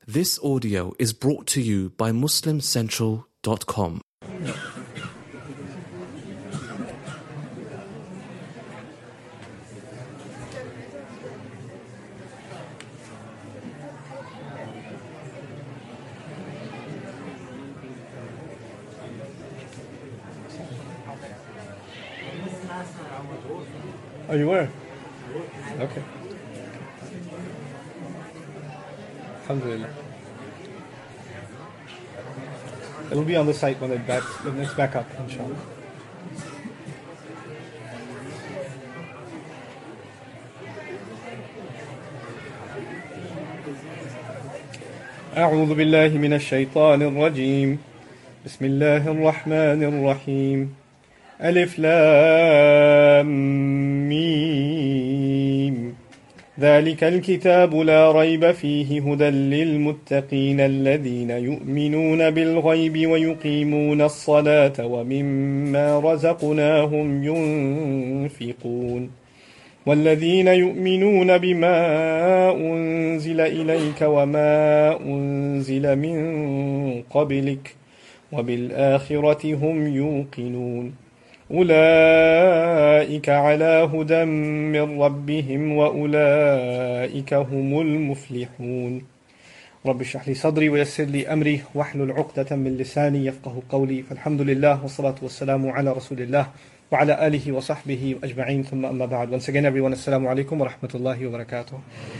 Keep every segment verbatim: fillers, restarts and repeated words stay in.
This audio is brought to you by Muslim Central dot com. Oh, you were? Okay. Alhamdulillah. It'll be on the site when, it back, when it's back up, inshallah. أعوذ بالله من الشيطان الرجيم بسم الله الرحمن الرحيم ألف لام ميم ذلك الكتاب لا ريب فيه هدى للمتقين الذين يؤمنون بالغيب ويقيمون الصلاة ومما رزقناهم ينفقون والذين يؤمنون بما أنزل إليك وما أنزل من قبلك وبالآخرة هم يوقنون أولئك على هدى من ربهم وأولئك هم المفلحون رب اشرح لي صدري ويسر لي أمري واحلل عقدة من لساني يفقه قولي فالحمد لله والصلاة والسلام على رسول الله وعلى آله وصحبه أجمعين ثم أما بعد. Once again everyone, assalamu alaikum wa rahmatullahi wa barakatuh.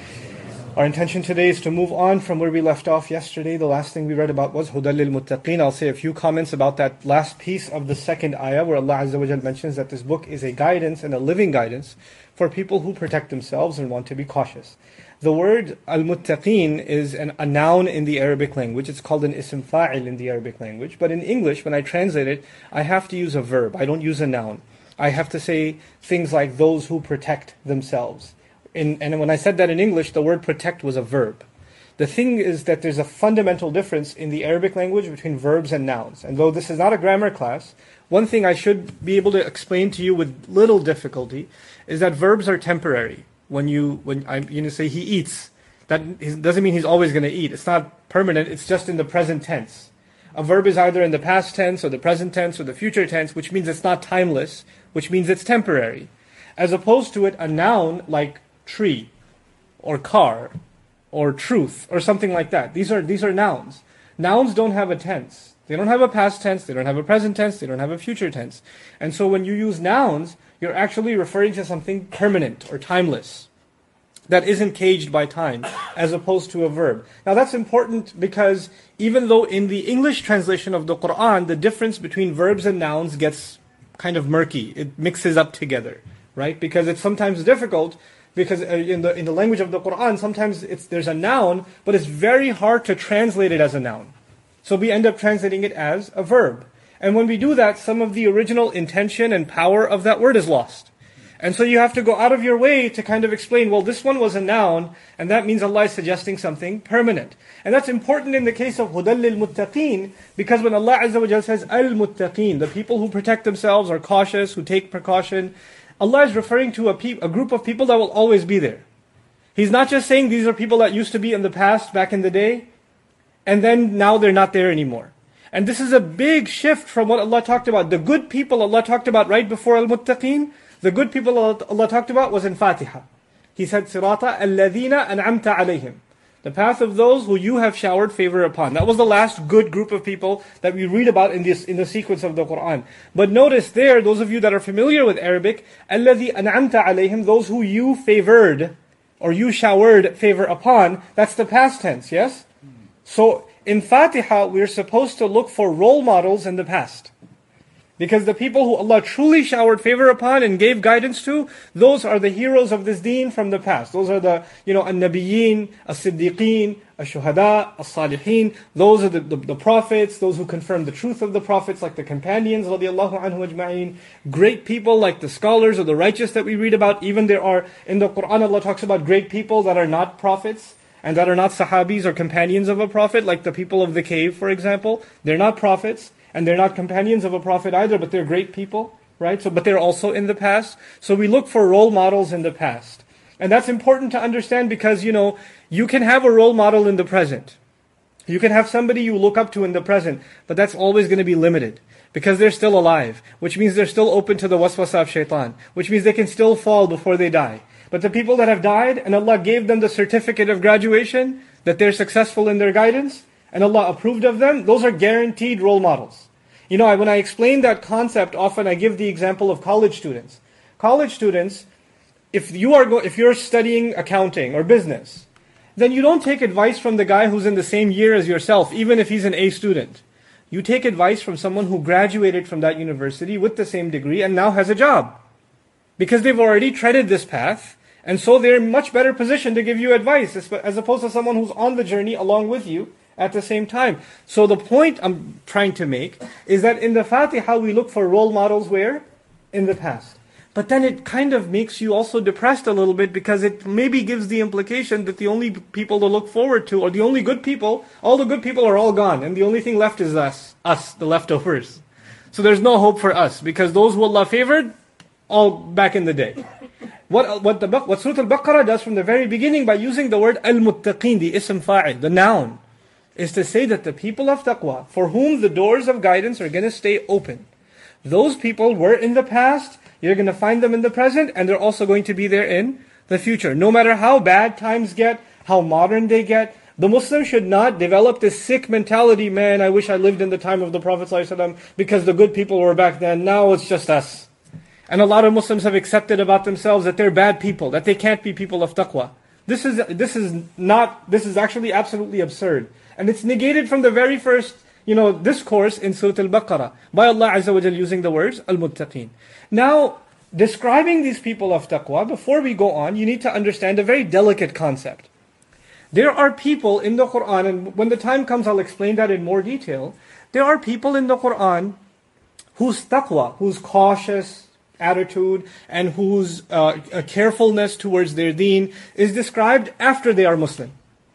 Our intention today is to move on from where we left off yesterday. The last thing we read about was Hudal lil Muttaqeen. I'll say a few comments about that last piece of the second ayah where Allah Azza wa Jal mentions that this book is a guidance and a living guidance for people who protect themselves and want to be cautious. The word al-Muttaqeen is an, a noun in the Arabic language. It's called an ism fa'il in the Arabic language. But in English, when I translate it, I have to use a verb. I don't use a noun. I have to say things like those who protect themselves. In, and when I said that in English, the word protect was a verb. The thing is that there's a fundamental difference in the Arabic language between verbs and nouns. And though this is not a grammar class, one thing I should be able to explain to you with little difficulty is that verbs are temporary. When you when I you know say he eats, that doesn't mean he's always going to eat. It's not permanent. It's just in the present tense. A verb is either in the past tense or the present tense or the future tense, which means it's not timeless, which means it's temporary. As opposed to it, a noun like tree, or car, or truth, or something like that. These are these are nouns. Nouns don't have a tense. They don't have a past tense, they don't have a present tense, they don't have a future tense. And so when you use nouns, you're actually referring to something permanent or timeless that isn't caged by time, as opposed to a verb. Now that's important because even though in the English translation of the Quran, the difference between verbs and nouns gets kind of murky. It mixes up together, right? Because it's sometimes difficult because in the in the language of the Quran, sometimes it's there's a noun, but it's very hard to translate it as a noun. So we end up translating it as a verb. And when we do that, some of the original intention and power of that word is lost. And so you have to go out of your way to kind of explain, well, this one was a noun, and that means Allah is suggesting something permanent. And that's important in the case of Hudal lil Muttaqeen, because when Allah Azza wa Jal says al-Muttaqeen, the people who protect themselves, are cautious, who take precaution, Allah is referring to a, pe- a group of people that will always be there. He's not just saying these are people that used to be in the past, back in the day, and then now they're not there anymore. And this is a big shift from what Allah talked about. The good people Allah talked about right before al-Muttaqeen, the good people Allah talked about was in Fatiha. He said, Sirata alladhina an'amta alayhim. The path of those who you have showered favor upon. That was the last good group of people that we read about in this in the sequence of the Quran. But notice there, those of you that are familiar with Arabic, alladhi an'amta alayhim, those who you favored, or you showered favor upon, that's the past tense, yes? So in Fatiha, we're supposed to look for role models in the past. Because the people who Allah truly showered favor upon and gave guidance to, those are the heroes of this deen from the past. Those are the, you know, an-nabiyyin, as-siddiqeen, ash-shuhada, as-salihin. Those are the, the, the prophets, those who confirm the truth of the prophets, like the companions, radiallahu anhu ajma'in. Great people like the scholars or the righteous that we read about. Even there are, in the Quran, Allah talks about great people that are not prophets and that are not sahabis or companions of a prophet, like the people of the cave, for example. They're not prophets. And they're not companions of a prophet either, but they're great people, right? So, but they're also in the past. So we look for role models in the past. And that's important to understand because, you know, you can have a role model in the present. You can have somebody you look up to in the present, but that's always going to be limited. Because they're still alive, which means they're still open to the waswasa of shaitan, which means they can still fall before they die. But the people that have died, and Allah gave them the certificate of graduation, that they're successful in their guidance, and Allah approved of them, those are guaranteed role models. You know, when I explain that concept, often I give the example of college students. College students, if you are go- if you're studying accounting or business, then you don't take advice from the guy who's in the same year as yourself, even if he's an A student. You take advice from someone who graduated from that university with the same degree and now has a job. Because they've already treaded this path, and so they're in much better position to give you advice, as opposed to someone who's on the journey along with you at the same time. So the point I'm trying to make is that in the Fatiha we look for role models where? In the past. But then it kind of makes you also depressed a little bit, because it maybe gives the implication that the only people to look forward to, or the only good people, all the good people are all gone, and the only thing left is us, us, the leftovers. So there's no hope for us, because those who Allah favored, all back in the day. What what the what Surah Al-Baqarah does from the very beginning by using the word Al-Muttaqeen, the ism fa'il, the noun, is to say that the people of taqwa, for whom the doors of guidance are going to stay open, those people were in the past, you're going to find them in the present, and they're also going to be there in the future. No matter how bad times get, how modern they get, the Muslim should not develop this sick mentality, man, I wish I lived in the time of the Prophet ﷺ because the good people were back then, now it's just us. And a lot of Muslims have accepted about themselves that they're bad people, that they can't be people of taqwa. This is, this is not, this is actually absolutely absurd. And it's negated from the very first, you know, discourse in Surah Al-Baqarah by Allah Azza wa Jal using the words Al-Muttaqeen. Now, describing these people of taqwa, before we go on, you need to understand a very delicate concept. There are people in the Qur'an, and when the time comes I'll explain that in more detail. There are people in the Qur'an whose taqwa, whose cautious attitude, and whose uh, carefulness towards their deen is described after they are Muslim.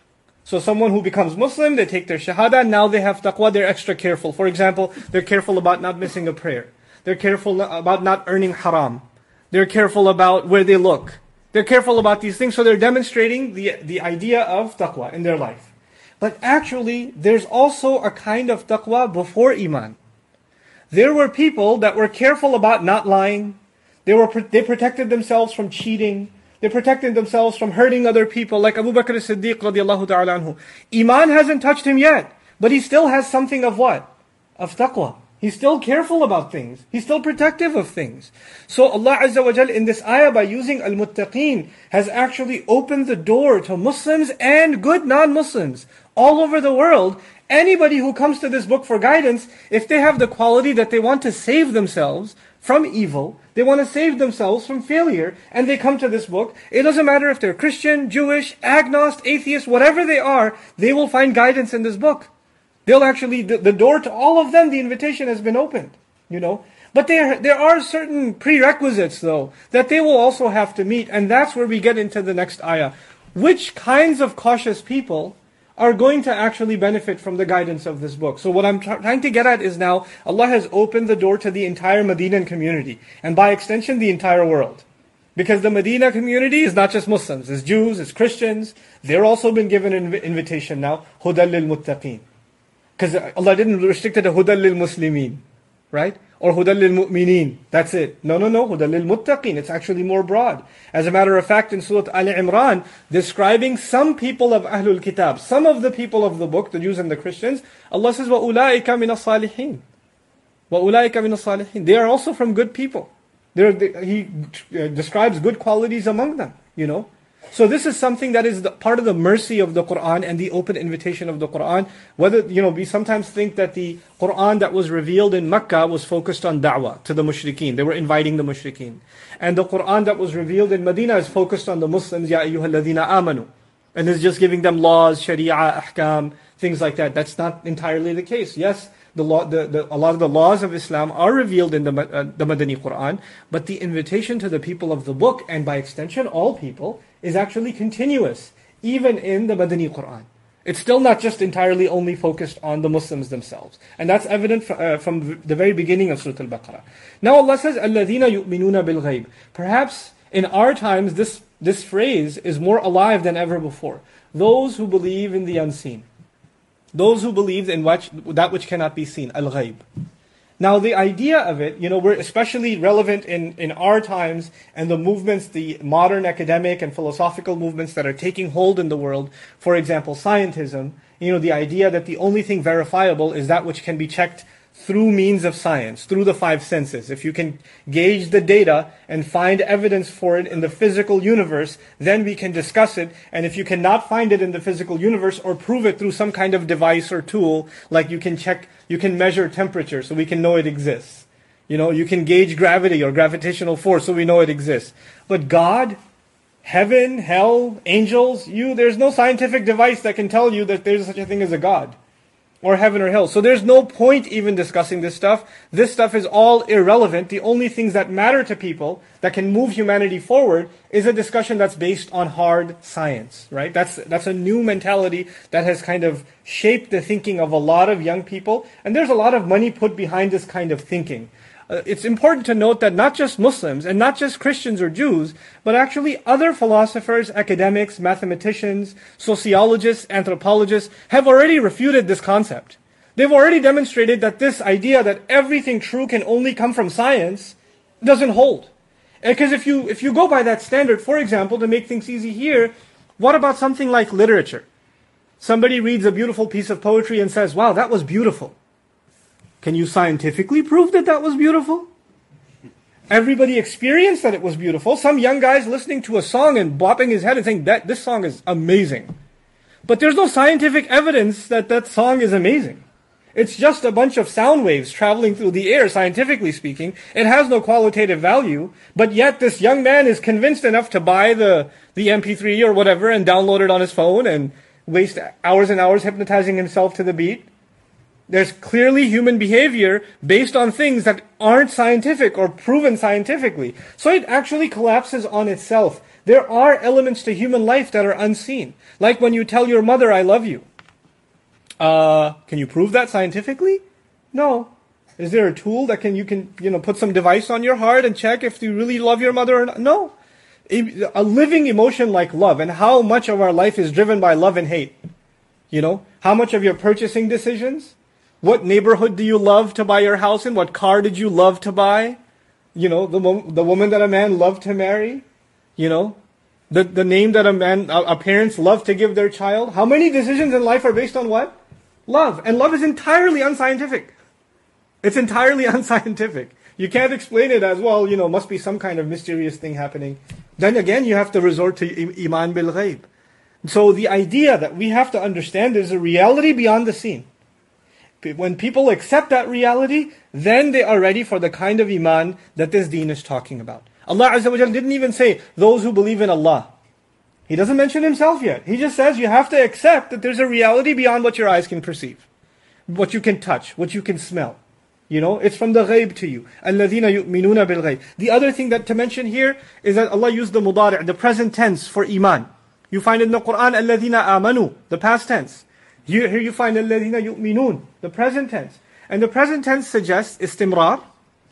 So someone who becomes Muslim, they take their shahada, now they have taqwa, they're extra careful. For example, they're careful about not missing a prayer. They're careful about not earning haram. They're careful about where they look. They're careful about these things, so they're demonstrating the, the idea of taqwa in their life. But actually, there's also a kind of taqwa before iman. There were people that were careful about not lying. They were they protected themselves from cheating. They protected themselves from hurting other people, like Abu Bakr as-Siddiq radiallahu ta'ala anhu. Iman hasn't touched him yet, but he still has something of what? Of taqwa. He's still careful about things. He's still protective of things. So Allah Azza wa Jal in this ayah, by using Al-Muttaqeen, has actually opened the door to Muslims and good non-Muslims all over the world. Anybody who comes to this book for guidance, if they have the quality that they want to save themselves from evil, they want to save themselves from failure, and they come to this book, it doesn't matter if they're Christian, Jewish, agnostic, atheist, whatever they are, they will find guidance in this book. They'll actually, the, the door to all of them, the invitation has been opened, you know. But there, there are certain prerequisites, though, that they will also have to meet, and that's where we get into the next ayah. Which kinds of cautious people are going to actually benefit from the guidance of this book? So what I'm tr- trying to get at is now, Allah has opened the door to the entire Medinan community, and by extension, the entire world. Because the Medina community is not just Muslims, it's Jews, it's Christians. They're also been given an inv- invitation now, Hudal lil Muttaqeen. Because Allah didn't restrict it to Hudal lil Muslimin, right? Or Hudal lil Mu'mineen. That's it. No, no, no. Hudal lil Muttaqeen. It's actually more broad. As a matter of fact, in Surah Al Imran, describing some people of Ahlul Kitab, some of the people of the book, the Jews and the Christians, Allah says, وَأُولَٰئِكَ مِنَ الصَّالِحِينَ وَأُولَٰئِكَ مِنَ الصَّالِحِينَ. They are also from good people. They're, they, he uh, describes good qualities among them, you know. So this is something that is the, part of the mercy of the Qur'an and the open invitation of the Qur'an. Whether, you know, we sometimes think that the Qur'an that was revealed in Mecca was focused on da'wah to the mushrikeen. They were inviting the mushrikeen. And the Qur'an that was revealed in Medina is focused on the Muslims, Ya ayyuhal ladhina amanu. And is just giving them laws, sharia, ahkam, things like that. That's not entirely the case. Yes, the law, the, the, a lot of the laws of Islam are revealed in the, uh, the Madani Qur'an, but the invitation to the people of the book, and by extension all people, is actually continuous, even in the Madani Qur'an. It's still not just entirely only focused on the Muslims themselves. And that's evident f- uh, from the very beginning of Surah Al-Baqarah. Now Allah says, الَّذِينَ يُؤْمِنُونَ بِالْغَيْبِ. Perhaps in our times this, this phrase is more alive than ever before. Those who believe in the unseen. Those who believe in which, that which cannot be seen, al-ghayb. Now the idea of it, you know, we're especially relevant in, in our times and the movements, the modern academic and philosophical movements that are taking hold in the world. For example, scientism, you know, the idea that the only thing verifiable is that which can be checked through means of science, through the five senses. If you can gauge the data and find evidence for it in the physical universe, then we can discuss it. And if you cannot find it in the physical universe or prove it through some kind of device or tool, like you can check, you can measure temperature so we can know it exists. You know, you can gauge gravity or gravitational force so we know it exists. But God, heaven, hell, angels, you, there's no scientific device that can tell you that there's such a thing as a God. Or heaven or hell. So there's no point even discussing this stuff. This stuff is all irrelevant. The only things that matter to people, that can move humanity forward, is a discussion that's based on hard science, right? That's that's a new mentality that has kind of shaped the thinking of a lot of young people. And there's a lot of money put behind this kind of thinking. Uh, it's important to note that not just Muslims and not just Christians or Jews, but actually other philosophers, academics, mathematicians, sociologists, anthropologists have already refuted this concept. They've already demonstrated that this idea that everything true can only come from science doesn't hold. Because if you if you go by that standard, for example, to make things easy here, what about something like literature? Somebody reads a beautiful piece of poetry and says, "Wow, that was beautiful." Can you scientifically prove that that was beautiful? Everybody experienced that it was beautiful. Some young guy's listening to a song and bopping his head and saying, that this song is amazing. But there's no scientific evidence that that song is amazing. It's just a bunch of sound waves traveling through the air, scientifically speaking. It has no qualitative value, but yet this young man is convinced enough to buy the, the M P three or whatever and download it on his phone and waste hours and hours hypnotizing himself to the beat. There's clearly human behavior based on things that aren't scientific or proven scientifically. So it actually collapses on itself. There are elements to human life that are unseen. Like when you tell your mother, I love you. Uh, can you prove that scientifically? No. Is there a tool that can you can you know put some device on your heart and check if you really love your mother or not? No. A living emotion like love, and how much of our life is driven by love and hate. You know, how much of your purchasing decisions? What neighborhood do you love to buy your house in? What car did you love to buy? You know, the the woman that a man loved to marry. You know, the the name that a man, a, a parents love to give their child. How many decisions in life are based on what? Love. And love is entirely unscientific. It's entirely unscientific. You can't explain it as, well, you know, must be some kind of mysterious thing happening. Then again, you have to resort to iman bil ghayb. So the idea that we have to understand is a reality beyond the seen. When people accept that reality, then they are ready for the kind of iman that this deen is talking about. Allah Azza wa Jal didn't even say, those who believe in Allah. He doesn't mention himself yet. He just says you have to accept that there's a reality beyond what your eyes can perceive. What you can touch, what you can smell. You know, it's from the ghayb to you. الَّذِينَ يُؤْمِنُونَ بِالْغَيْبِ. The other thing that to mention here is that Allah used the mudari', the present tense for iman. You find in the Quran, الَّذِينَ آمَنُوا, the past tense. Here, here you find الَّذِينَ يُؤْمِنُونَ, the present tense. And the present tense suggests istimrar,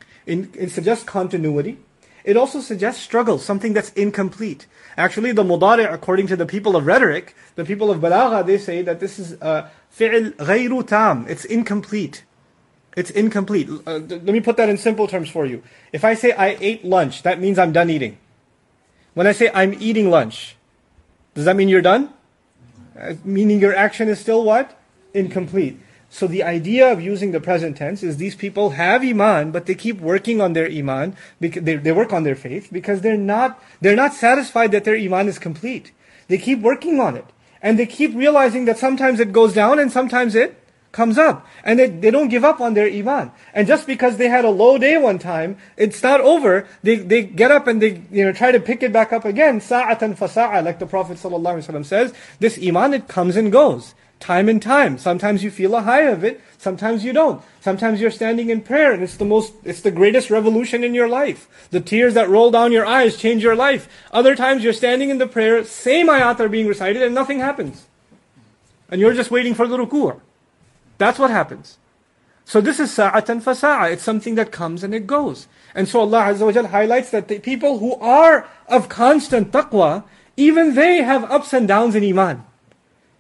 it suggests continuity. It also suggests struggle, something that's incomplete. Actually, the mudari', according to the people of rhetoric, the people of balagha, they say that this is uh, fi'l ghayru tam, it's incomplete. It's incomplete. Uh, let me put that in simple terms for you. If I say I ate lunch, that means I'm done eating. When I say I'm eating lunch, does that mean you're done? Uh, meaning your action is still what? Incomplete. So the idea of using the present tense is these people have iman, but they keep working on their iman, because they, they work on their faith, because they're not, they're not satisfied that their iman is complete. They keep working on it. And they keep realizing that sometimes it goes down and sometimes it comes up. And they, they don't give up on their iman. And just because they had a low day one time, it's not over. They they get up and they you know try to pick it back up again. Sa'atan fa sa'a, like the Prophet ﷺ says. This iman, it comes and goes. Time and time. Sometimes you feel a high of it, sometimes you don't. Sometimes you're standing in prayer and it's the most, it's the greatest revolution in your life. The tears that roll down your eyes change your life. Other times you're standing in the prayer, same ayat are being recited and nothing happens. And you're just waiting for the ruku'. That's what happens. So this is sa'atan fa sa'a. It's something that comes and it goes. And so Allah Azza wa Jal highlights that the people who are of constant taqwa, even they have ups and downs in iman.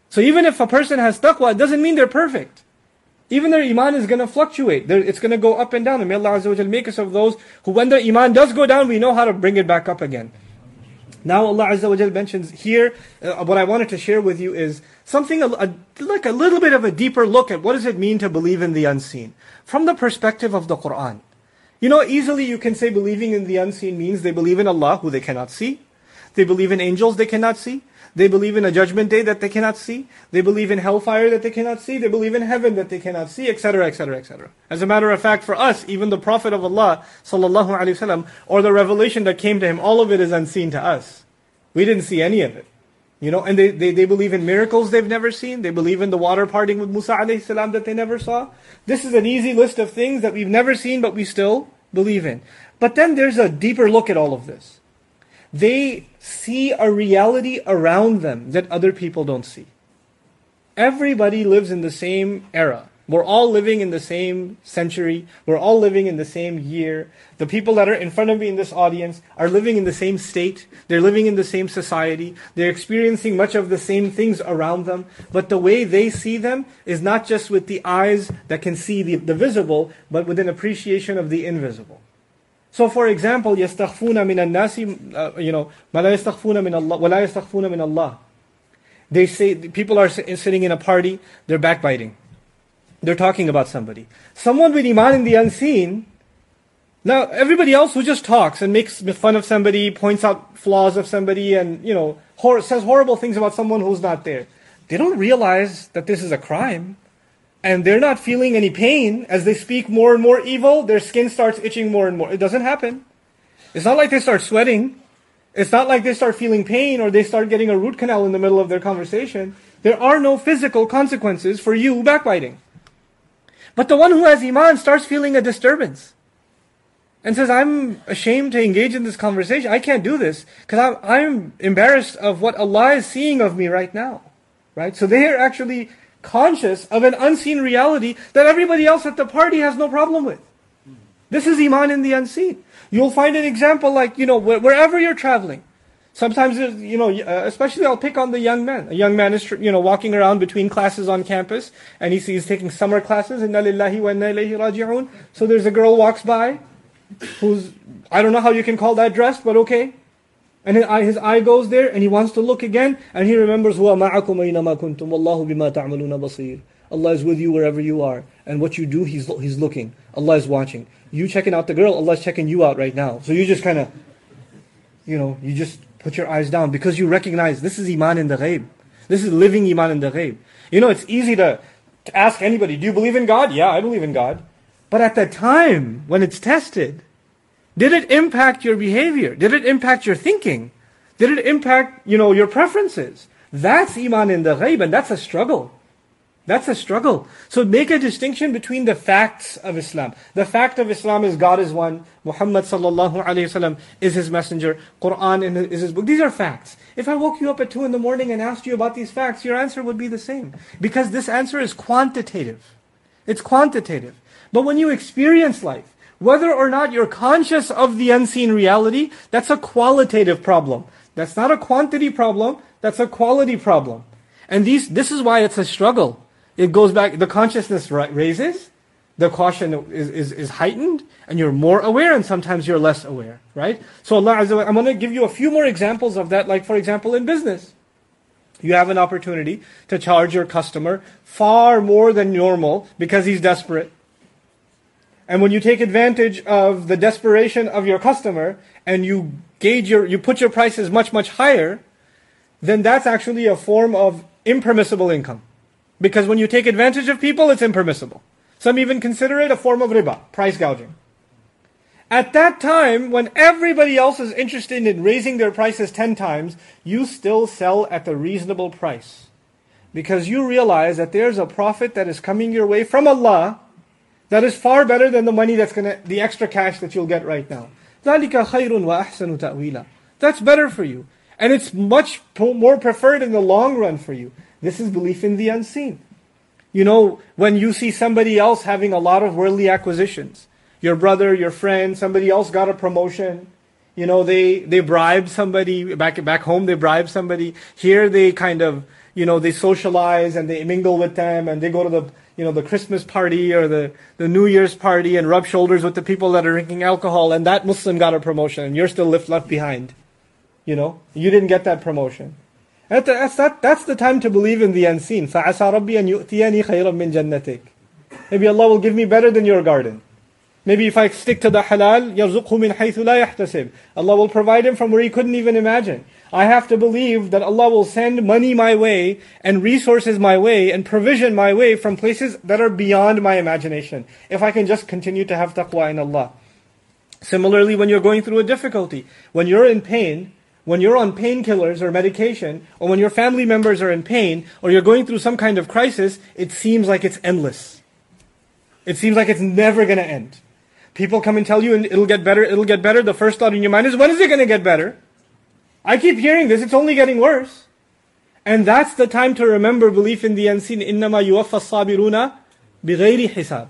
So even if a person has taqwa, it doesn't mean they're perfect. Even their iman is going to fluctuate. They're, it's going to go up and down. And may Allah Azza wa Jal make us of those who, when their iman does go down, we know how to bring it back up again. Now Allah Azza wa Jal mentions here, uh, what I wanted to share with you is something a, a, like a little bit of a deeper look at what does it mean to believe in the unseen from the perspective of the Qur'an. You know, easily you can say believing in the unseen means they believe in Allah who they cannot see. They believe in angels they cannot see. They believe in a judgment day that they cannot see. They believe in hellfire that they cannot see. They believe in heaven that they cannot see, et cetera, et cetera, et cetera. As a matter of fact, for us, even the Prophet of Allah, sallallahu alaihi wasallam, or the revelation that came to him, all of it is unseen to us. We didn't see any of it. You know, and they, they, they believe in miracles they've never seen. They believe in the water parting with Musa alayhi salam that they never saw. This is an easy list of things that we've never seen, but we still believe in. But then there's a deeper look at all of this. They see a reality around them that other people don't see. Everybody lives in the same era. We're all living in the same century. We're all living in the same year. The people that are in front of me in this audience are living in the same state. They're living in the same society. They're experiencing much of the same things around them. But the way they see them is not just with the eyes that can see the, the visible, but with an appreciation of the invisible. So, for example, يَسْتَخْفُونَ مِنَ النَّاسِ, uh, you know, مَا لَا يَسْتَخْفُونَ مِنَ اللَّهِ وَلَا يَسْتَخْفُونَ مِنَ اللَّهِ. They say, people are sitting in a party, they're backbiting. They're talking about somebody. Someone with iman in the unseen, now everybody else who just talks and makes fun of somebody, points out flaws of somebody, and, you know, hor- says horrible things about someone who's not there. They don't realize that this is a crime. And they're not feeling any pain. As they speak more and more evil, their skin starts itching more and more. It doesn't happen. It's not like they start sweating. It's not like they start feeling pain or they start getting a root canal in the middle of their conversation. There are no physical consequences for you backbiting. But the one who has iman starts feeling a disturbance. And says, I'm ashamed to engage in this conversation. I can't do this because I'm, I'm embarrassed of what Allah is seeing of me right now. Right? So they are actually conscious of an unseen reality that everybody else at the party has no problem with. This is iman in the unseen. You'll find an example like, you know, wherever you're traveling. Sometimes, you know, especially I'll pick on the young man. A young man is, you know, walking around between classes on campus and he sees taking summer classes. Inna lillahi wa inna ilayhi raji'un. So there's a girl walks by who's, I don't know how you can call that dressed, but okay. And his eye, his eye goes there, and he wants to look again, and he remembers, هُوَ مَعَكُمْ أَيْنَمَا كُنْتُمْ وَاللَّهُ بِمَا تَعْمَلُونَ بَصِيرٌ. Allah is with you wherever you are, and what you do, He's He's looking. Allah is watching. You checking out the girl, Allah is checking you out right now. So you just kind of, you know, you just put your eyes down, because you recognize this is iman in the ghaib. This is living iman in the ghaib. You know, it's easy to, to ask anybody, do you believe in God? Yeah, I believe in God. But at the time, when it's tested, did it impact your behavior? Did it impact your thinking? Did it impact, you know, your preferences? That's iman in the ghaib, and that's a struggle. That's a struggle. So make a distinction between the facts of Islam. The fact of Islam is God is one, Muhammad sallallahu alayhi wasallam is His messenger, Quran is His book. These are facts. If I woke you up at two in the morning and asked you about these facts, your answer would be the same. Because this answer is quantitative. It's quantitative. But when you experience life, whether or not you're conscious of the unseen reality, that's a qualitative problem. That's not a quantity problem, that's a quality problem. And these, this is why it's a struggle. It goes back, the consciousness raises, the caution is, is, is heightened, and you're more aware, and sometimes you're less aware, right? So Allah Azza wa Jalla, I'm going to give you a few more examples of that, like for example in business. You have an opportunity to charge your customer far more than normal because he's desperate. And when you take advantage of the desperation of your customer and you gauge your, you put your prices much, much higher, then that's actually a form of impermissible income. Because when you take advantage of people, it's impermissible. Some even consider it a form of riba, price gouging. At that time, when everybody else is interested in raising their prices ten times, you still sell at the reasonable price. Because you realize that there's a profit that is coming your way from Allah that is far better than the money that's gonna, the extra cash that you'll get right now. ذَلِكَ خَيْرٌ وَأَحْسَنُ تَأْوِيلًا. That's better for you. And it's much more preferred in the long run for you. This is belief in the unseen. You know, when you see somebody else having a lot of worldly acquisitions, your brother, your friend, somebody else got a promotion, you know, they, they bribed somebody, back back home they bribed somebody, here they kind of, you know, they socialize and they mingle with them and they go to the, you know, the Christmas party or the, the New Year's party and rub shoulders with the people that are drinking alcohol, and that Muslim got a promotion and you're still left, left behind. You know, you didn't get that promotion. And that's, that, that's the time to believe in the unseen. فَعَسَى رَبِّي أَن يُؤْتِيَنِي خَيْرًا مِّن جَنَّتِكَ. Maybe Allah will give me better than your garden. Maybe if I stick to the halal, يَرْزُقْهُ مِنْ حَيْثُ لَا يَحْتَسِبْ. Allah will provide him from where he couldn't even imagine. I have to believe that Allah will send money my way and resources my way and provision my way from places that are beyond my imagination. If I can just continue to have taqwa in Allah. Similarly, when you're going through a difficulty, when you're in pain, when you're on painkillers or medication, or when your family members are in pain, or you're going through some kind of crisis, it seems like it's endless. It seems like it's never going to end. People come and tell you, and it'll get better, it'll get better. The first thought in your mind is, when is it going to get better? I keep hearing this, it's only getting worse. And that's the time to remember belief in the unseen. إِنَّمَا يُوَفَّى الصَّابِرُونَ بِغَيْرِ حِسَابٍ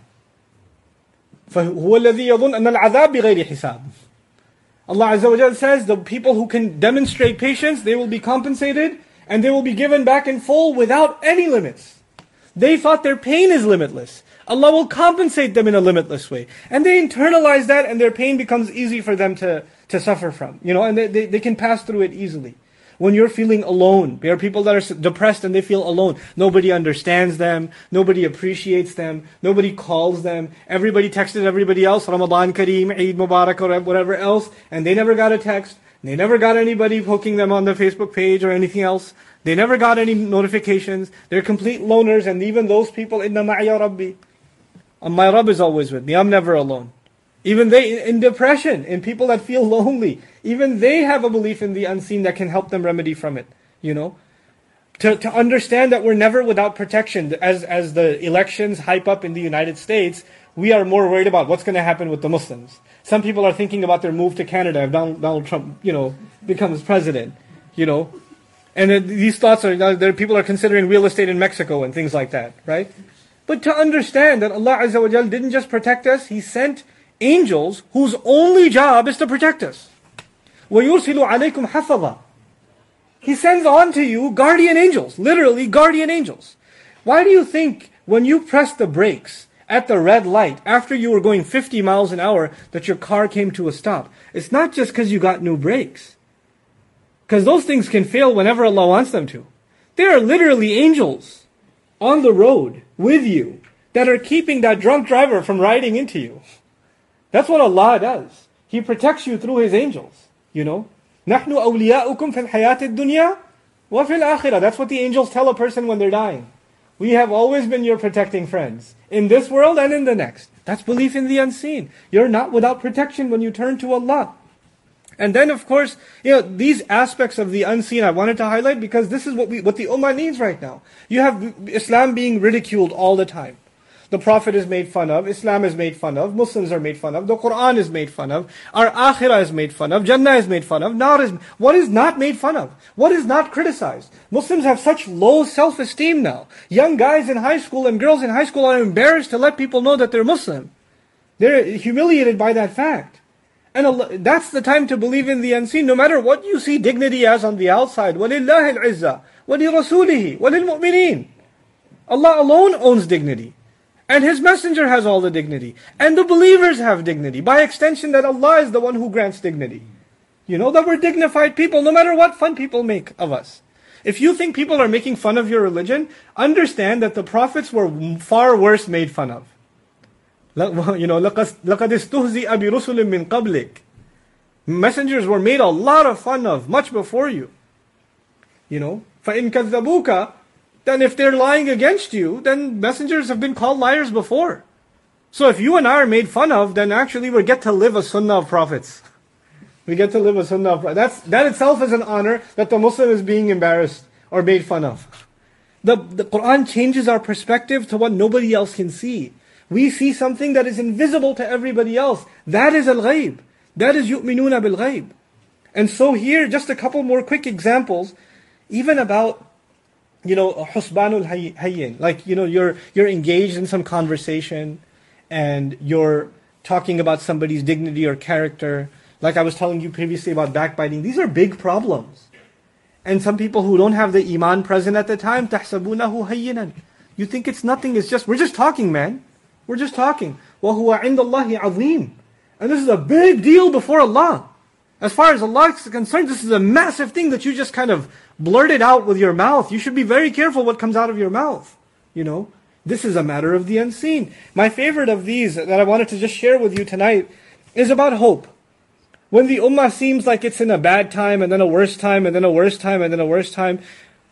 فَهُوَ الَّذِي يَظُنُّ أَنَّ الْعَذَابَ بِغَيْرِ حِسَابٍ. Allah Azza wa Jalla says, the people who can demonstrate patience, they will be compensated, and they will be given back in full without any limits. They thought their pain is limitless. Allah will compensate them in a limitless way. And they internalize that, and their pain becomes easy for them to, to suffer from. You know, and they, they, they can pass through it easily. When you're feeling alone, there are people that are depressed and they feel alone. Nobody understands them. Nobody appreciates them. Nobody calls them. Everybody texted everybody else, Ramadan Kareem, Eid Mubarak, or whatever else, and they never got a text. They never got anybody poking them on the Facebook page or anything else. They never got any notifications. They're complete loners, and even those people, Inna ma'ya Rabbi. My Rabb is always with me. I'm never alone. Even they, in depression, in people that feel lonely, even they have a belief in the unseen that can help them remedy from it. You know, to to understand that we're never without protection. As as the elections hype up in the United States, we are more worried about what's going to happen with the Muslims. Some people are thinking about their move to Canada if Donald, Donald Trump, you know, becomes president. You know, and uh, these thoughts are there. People are considering real estate in Mexico and things like that, right? But to understand that Allah Azza wa Jal didn't just protect us; He sent angels whose only job is to protect us. وَيُرْسِلُ عَلَيْكُمْ حَفَظًا. He sends on to you guardian angels, literally guardian angels. Why do you think when you pressed the brakes at the red light after you were going fifty miles an hour that your car came to a stop? It's not just because you got new brakes. Because those things can fail whenever Allah wants them to. There are literally angels on the road with you that are keeping that drunk driver from riding into you. That's what Allah does. He protects you through His angels. You know, نَحْنُ أَوْلِيَاؤُكُمْ فِي الْحَيَاةِ الدُّنْيَا وَفِي الْآخِرَةِ. That's what the angels tell a person when they're dying. We have always been your protecting friends, in this world and in the next. That's belief in the unseen. You're not without protection when you turn to Allah. And then, of course, you know, these aspects of the unseen I wanted to highlight because this is what we, what the ummah needs right now. You have Islam being ridiculed all the time. The Prophet is made fun of, Islam is made fun of, Muslims are made fun of, the Quran is made fun of, our akhirah is made fun of, Jannah is made fun of, nar is, what is not made fun of? What is not criticized? Muslims have such low self-esteem now. Young guys in high school and girls in high school are embarrassed to let people know that they're Muslim. They're humiliated by that fact. And Allah, that's the time to believe in the unseen, no matter what you see dignity as on the outside. وَلِلَّهِ الْعِزَّةِ وَلِرَسُولِهِ وَلِلْمُؤْمِنِينَ. Allah alone owns dignity. And His Messenger has all the dignity. And the believers have dignity. By extension, that Allah is the one who grants dignity. You know, that we're dignified people, no matter what fun people make of us. If you think people are making fun of your religion, understand that the prophets were far worse made fun of. You know, لَقَدْ اسْتُهْزِئَ بِرُسُلٍ مِّن قَبْلِكَ. Messengers were made a lot of fun of, much before you. You know, فَإِن كَذَّبُوكَ. Then if they're lying against you, then messengers have been called liars before. So if you and I are made fun of, then actually we get to live a sunnah of prophets. We get to live a sunnah of prophets. That's, that itself is an honor that the Muslim is being embarrassed or made fun of. The, the Quran changes our perspective to what nobody else can see. We see something that is invisible to everybody else. That is al-ghayb. That is yu'minuna bil-ghayb. And so here, just a couple more quick examples, even about, you know, husbanul hayyin. Like, you know, you're you're engaged in some conversation and you're talking about somebody's dignity or character. Like I was telling you previously about backbiting. These are big problems. And some people who don't have the iman present at the time, تَحْسَبُونَهُ هَيِّنًا. You think it's nothing, it's just, we're just talking, man. We're just talking. وَهُوَ عِنْدَ اللَّهِ عَظِيمٌ. And this is a big deal before Allah. As far as Allah is concerned, this is a massive thing that you just kind of blurted out with your mouth. You should be very careful what comes out of your mouth. You know, this is a matter of the unseen. My favorite of these that I wanted to just share with you tonight is about hope. When the ummah seems like it's in a bad time, and then a worse time, and then a worse time, and then a worse time,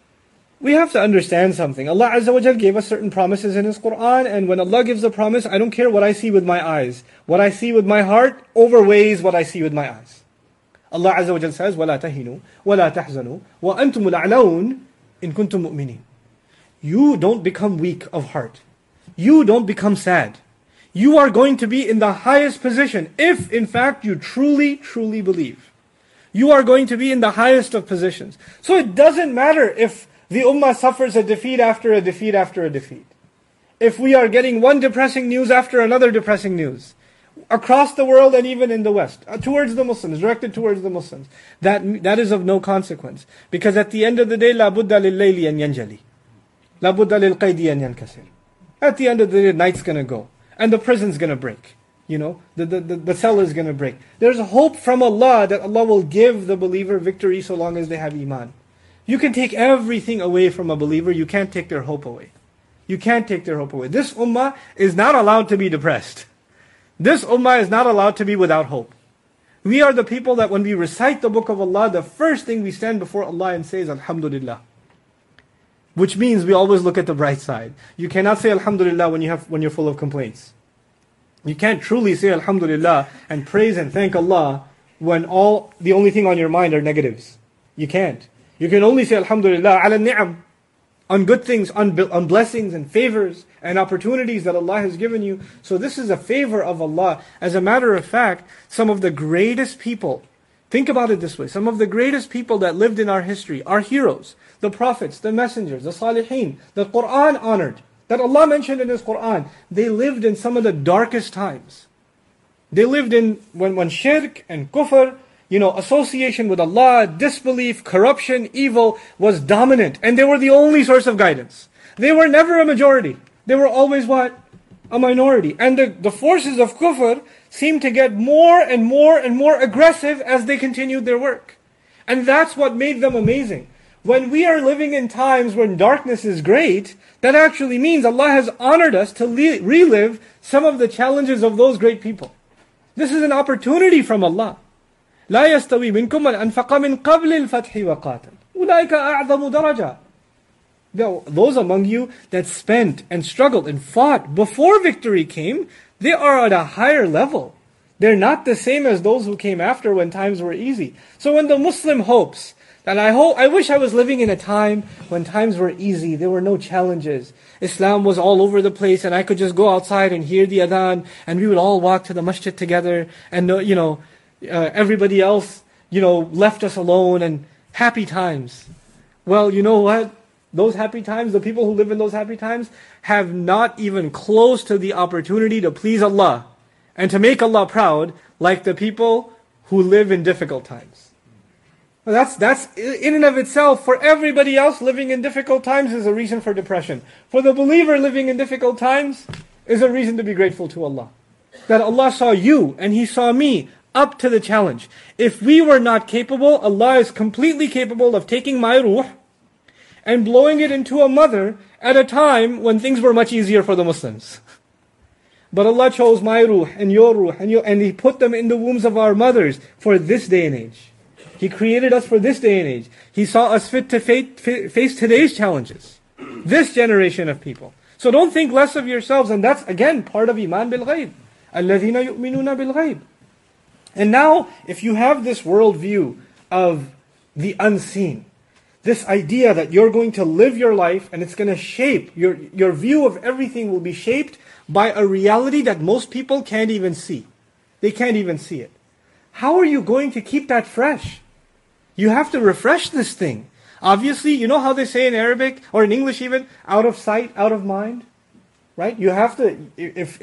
we have to understand something. Allah Azza wa Jal gave us certain promises in His Qur'an, and when Allah gives a promise, I don't care what I see with my eyes. What I see with my heart overweighs what I see with my eyes. Allah Azza wa Jal says, وَلَا تَهِنُوا وَلَا تَحْزَنُوا وَأَنْتُمُ الْأَعْلَوْنَ إِن كُنْتُم مُؤْمِنِينَ. You don't become weak of heart. You don't become sad. You are going to be in the highest position if, in fact, you truly, truly believe. You are going to be in the highest of positions. So it doesn't matter if the ummah suffers a defeat after a defeat after a defeat. If we are getting one depressing news after another depressing news, across the world and even in the West, uh, towards the Muslims, directed towards the Muslims, that that is of no consequence. Because at the end of the day, لَا بُدَّ لِلَّيْلِ أَنْ يَنْجَلِي لَا بُدَّ لِلْقَيْدِ أَنْ يَنْكَسِرِ. At the end of the day, the night's going to go. And the prison's going to break. You know, the, the, the, the cell is going to break. There's a hope from Allah that Allah will give the believer victory so long as they have iman. You can take everything away from a believer, you can't take their hope away. You can't take their hope away. This ummah is not allowed to be depressed. This ummah is not allowed to be without hope. We are the people that when we recite the book of Allah, the first thing we stand before Allah and say is Alhamdulillah. Which means we always look at the bright side. You cannot say Alhamdulillah when you have when you're full of complaints. You can't truly say Alhamdulillah and praise and thank Allah when all the only thing on your mind are negatives. You can't. You can only say Alhamdulillah ala ni'am, on good things, on, on blessings and favors and opportunities that Allah has given you. So this is a favor of Allah. As a matter of fact, some of the greatest people, think about it this way, some of the greatest people that lived in our history are heroes. The prophets, the messengers, the salihin, the Qur'an honored, that Allah mentioned in His Qur'an, they lived in some of the darkest times. They lived in when, when shirk and kufr, you know, association with Allah, disbelief, corruption, evil was dominant. And they were the only source of guidance. They were never a majority. They were always what? A minority. And the, the forces of kufr seemed to get more and more and more aggressive as they continued their work. And that's what made them amazing. When we are living in times when darkness is great, that actually means Allah has honored us to le- relive some of the challenges of those great people. This is an opportunity from Allah. لا يستوي منكم من أنفق من قبل الفتح وقاتل أولئك أعظم درجة. Those among you that spent and struggled and fought before victory came, they are at a higher level. They're not the same as those who came after when times were easy. So when the Muslim hopes, and I hope, I wish I was living in a time when times were easy, there were no challenges. Islam was all over the place and I could just go outside and hear the adhan and we would all walk to the masjid together and, you know, uh, everybody else, you know, left us alone and happy times. Well, you know what? Those happy times, the people who live in those happy times have not even close to the opportunity to please Allah and to make Allah proud like the people who live in difficult times. That's, that's in and of itself, for everybody else living in difficult times is a reason for depression. For the believer living in difficult times is a reason to be grateful to Allah. That Allah saw you and He saw me up to the challenge. If we were not capable, Allah is completely capable of taking my ruh and blowing it into a mother at a time when things were much easier for the Muslims. But Allah chose my ruh and your ruh and, your, and He put them in the wombs of our mothers for this day and age. He created us for this day and age. He saw us fit to face today's challenges. This generation of people. So don't think less of yourselves. And that's again part of Iman bil Ghaib. الَّذِينَ يُؤْمِنُونَ بِالْغَيْبِ. And now, if you have this worldview of the unseen, this idea that you're going to live your life and it's going to shape, your, your view of everything will be shaped by a reality that most people can't even see. They can't even see it. How are you going to keep that fresh? You have to refresh this thing. Obviously, you know how they say in Arabic, or in English even, out of sight, out of mind? Right? You have to, if, if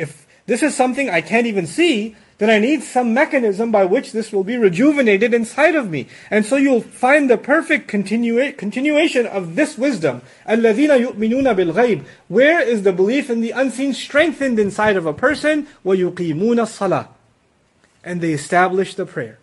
This is something I can't even see, then I need some mechanism by which this will be rejuvenated inside of me. And so you'll find the perfect continua- continuation of this wisdom. الَّذِينَ يُؤْمِنُونَ بِالْغَيْبِ. Where is the belief in the unseen strengthened inside of a person? وَيُقِيمُونَ الصَّلَاةِ. And they establish the prayer.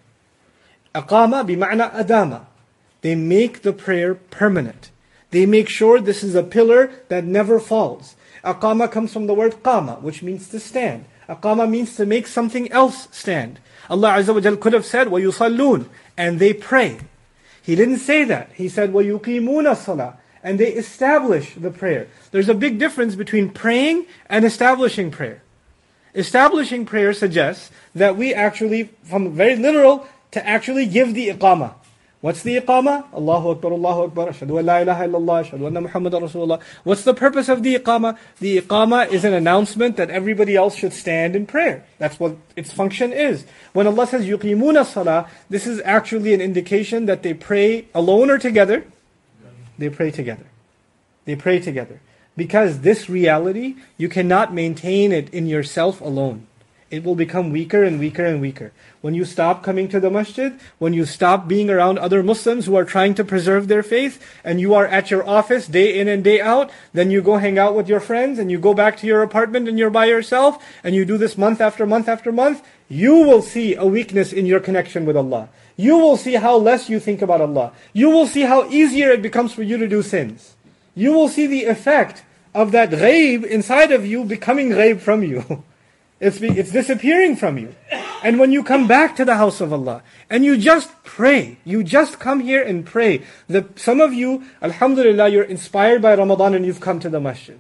أَقَامَ بِمَعْنَى أَدَامَ. They make the prayer permanent. They make sure this is a pillar that never falls. Aqama comes from the word qama, which means to stand. Aqama means to make something else stand. Allah Azza wa Jal could have said, وَيُصَلُّونَ, and they pray. He didn't say that. He said, وَيُقِيمُونَ الصَّلَاةِ, and they establish the prayer. There's a big difference between praying and establishing prayer. Establishing prayer suggests that we actually, from very literal, to actually give the iqama. What's the iqama? Allahu Akbar, Allahu Akbar, Ashhadu an la ilaha illallah, Ashhadu anna Muhammadan Rasulullah. What's the purpose of the iqama? The iqama is an announcement that everybody else should stand in prayer. That's what its function is. When Allah says yuqimuna salah, this is actually an indication that they pray alone or together. They pray together. They pray together. Because this reality, you cannot maintain it in yourself alone. It will become weaker and weaker and weaker. When you stop coming to the masjid, when you stop being around other Muslims who are trying to preserve their faith, and you are at your office day in and day out, then you go hang out with your friends, and you go back to your apartment and you're by yourself, and you do this month after month after month, you will see a weakness in your connection with Allah. You will see how less you think about Allah. You will see how easier it becomes for you to do sins. You will see the effect of that ghaib inside of you becoming ghaib from you. It's, it's disappearing from you. And when you come back to the house of Allah, and you just pray, you just come here and pray. The, some of you, alhamdulillah, you're inspired by Ramadan and you've come to the masjid.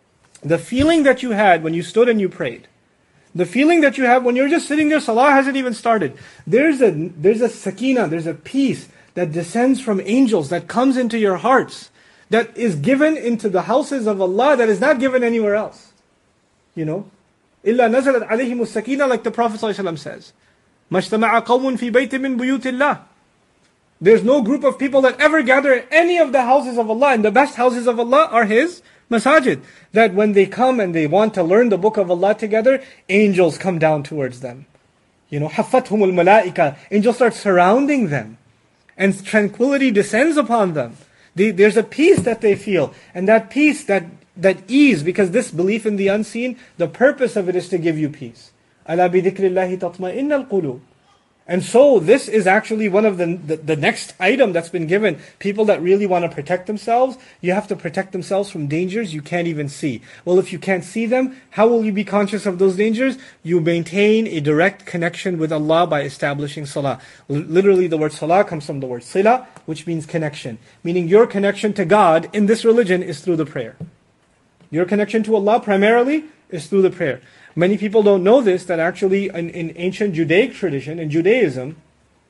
The feeling that you had when you stood and you prayed, the feeling that you have when you're just sitting there, salah hasn't even started. There's a, there's a sakina, there's a peace that descends from angels, that comes into your hearts, that is given into the houses of Allah, that is not given anywhere else. You know? إِلَّا نَزَلَتْ عَلَيْهِمُ السَّكِينَةُ, like the Prophet ﷺ says. مَجْتَمَعَ قَوْمٌ فِي بَيْتٍ مِّن بُيُوتِ اللَّهِ. There's no group of people that ever gather in any of the houses of Allah, and the best houses of Allah are His masajid. That when they come and they want to learn the book of Allah together, angels come down towards them. You know, حَفَّتْهُمُ الْمَلَائِكَةِ. Angels start surrounding them. And tranquility descends upon them. They, there's a peace that they feel. And that peace, that That ease, because this belief in the unseen, the purpose of it is to give you peace. أَلَا بِذِكْرِ اللَّهِ تَطْمَئِنَّ الْقُلُوبِ. And so this is actually one of the, the, the next item that's been given. People that really want to protect themselves, you have to protect themselves from dangers you can't even see. Well, if you can't see them, how will you be conscious of those dangers? You maintain a direct connection with Allah by establishing salah. L- literally the word salah comes from the word sila, which means connection. Meaning your connection to God in this religion is through the prayer. Your connection to Allah primarily is through the prayer. Many people don't know this, that actually in, in ancient Judaic tradition, in Judaism,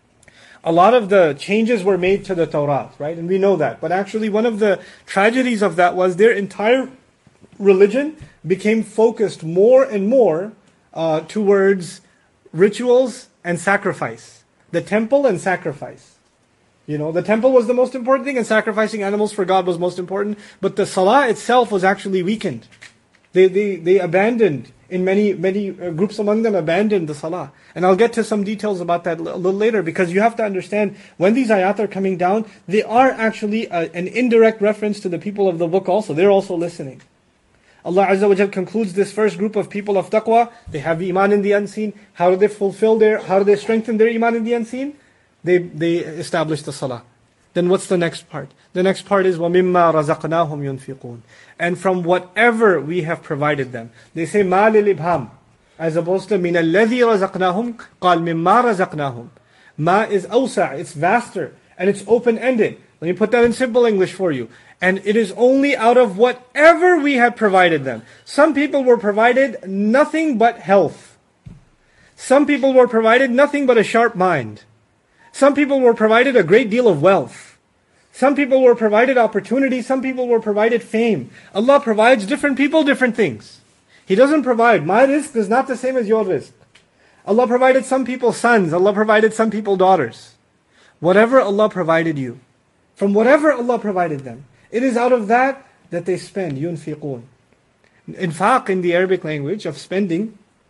a lot of the changes were made to the Torah, right? And we know that. But actually one of the tragedies of that was their entire religion became focused more and more uh, towards rituals and sacrifice. The temple and sacrifice. You know, the temple was the most important thing, and sacrificing animals for God was most important. But the salah itself was actually weakened. They they they abandoned, in many many uh, groups among them abandoned the salah. And I'll get to some details about that a little later, because you have to understand, when these ayat are coming down, they are actually a, an indirect reference to the people of the book also. They're also listening. Allah Azza wa Jal concludes this first group of people of taqwa. They have iman in the unseen. How do they fulfill their, how do they strengthen their iman in the unseen? They they establish the salah. Then what's the next part? The next part is وَمِمَّا رَزَقْنَاهُمْ يُنْفِقُونَ. And from whatever we have provided them. They say مَا لِلْإِبْهَامِ, as opposed to مِنَ الَّذِي رَزَقْنَاهُمْ قَالْ مِمَّا رَزَقْنَاهُمْ. Ma is awsa', it's vaster, and it's open-ended. Let me put that in simple English for you. And it is only out of whatever we have provided them. Some people were provided nothing but health. Some people were provided nothing but a sharp mind. Some people were provided a great deal of wealth. Some people were provided opportunity. Some people were provided fame. Allah provides different people different things. He doesn't provide. My rizq is not the same as your rizq. Allah provided some people sons. Allah provided some people daughters. Whatever Allah provided you, from whatever Allah provided them, it is out of that that they spend. يُنْفِقُونَ. Infaq in the Arabic language of spending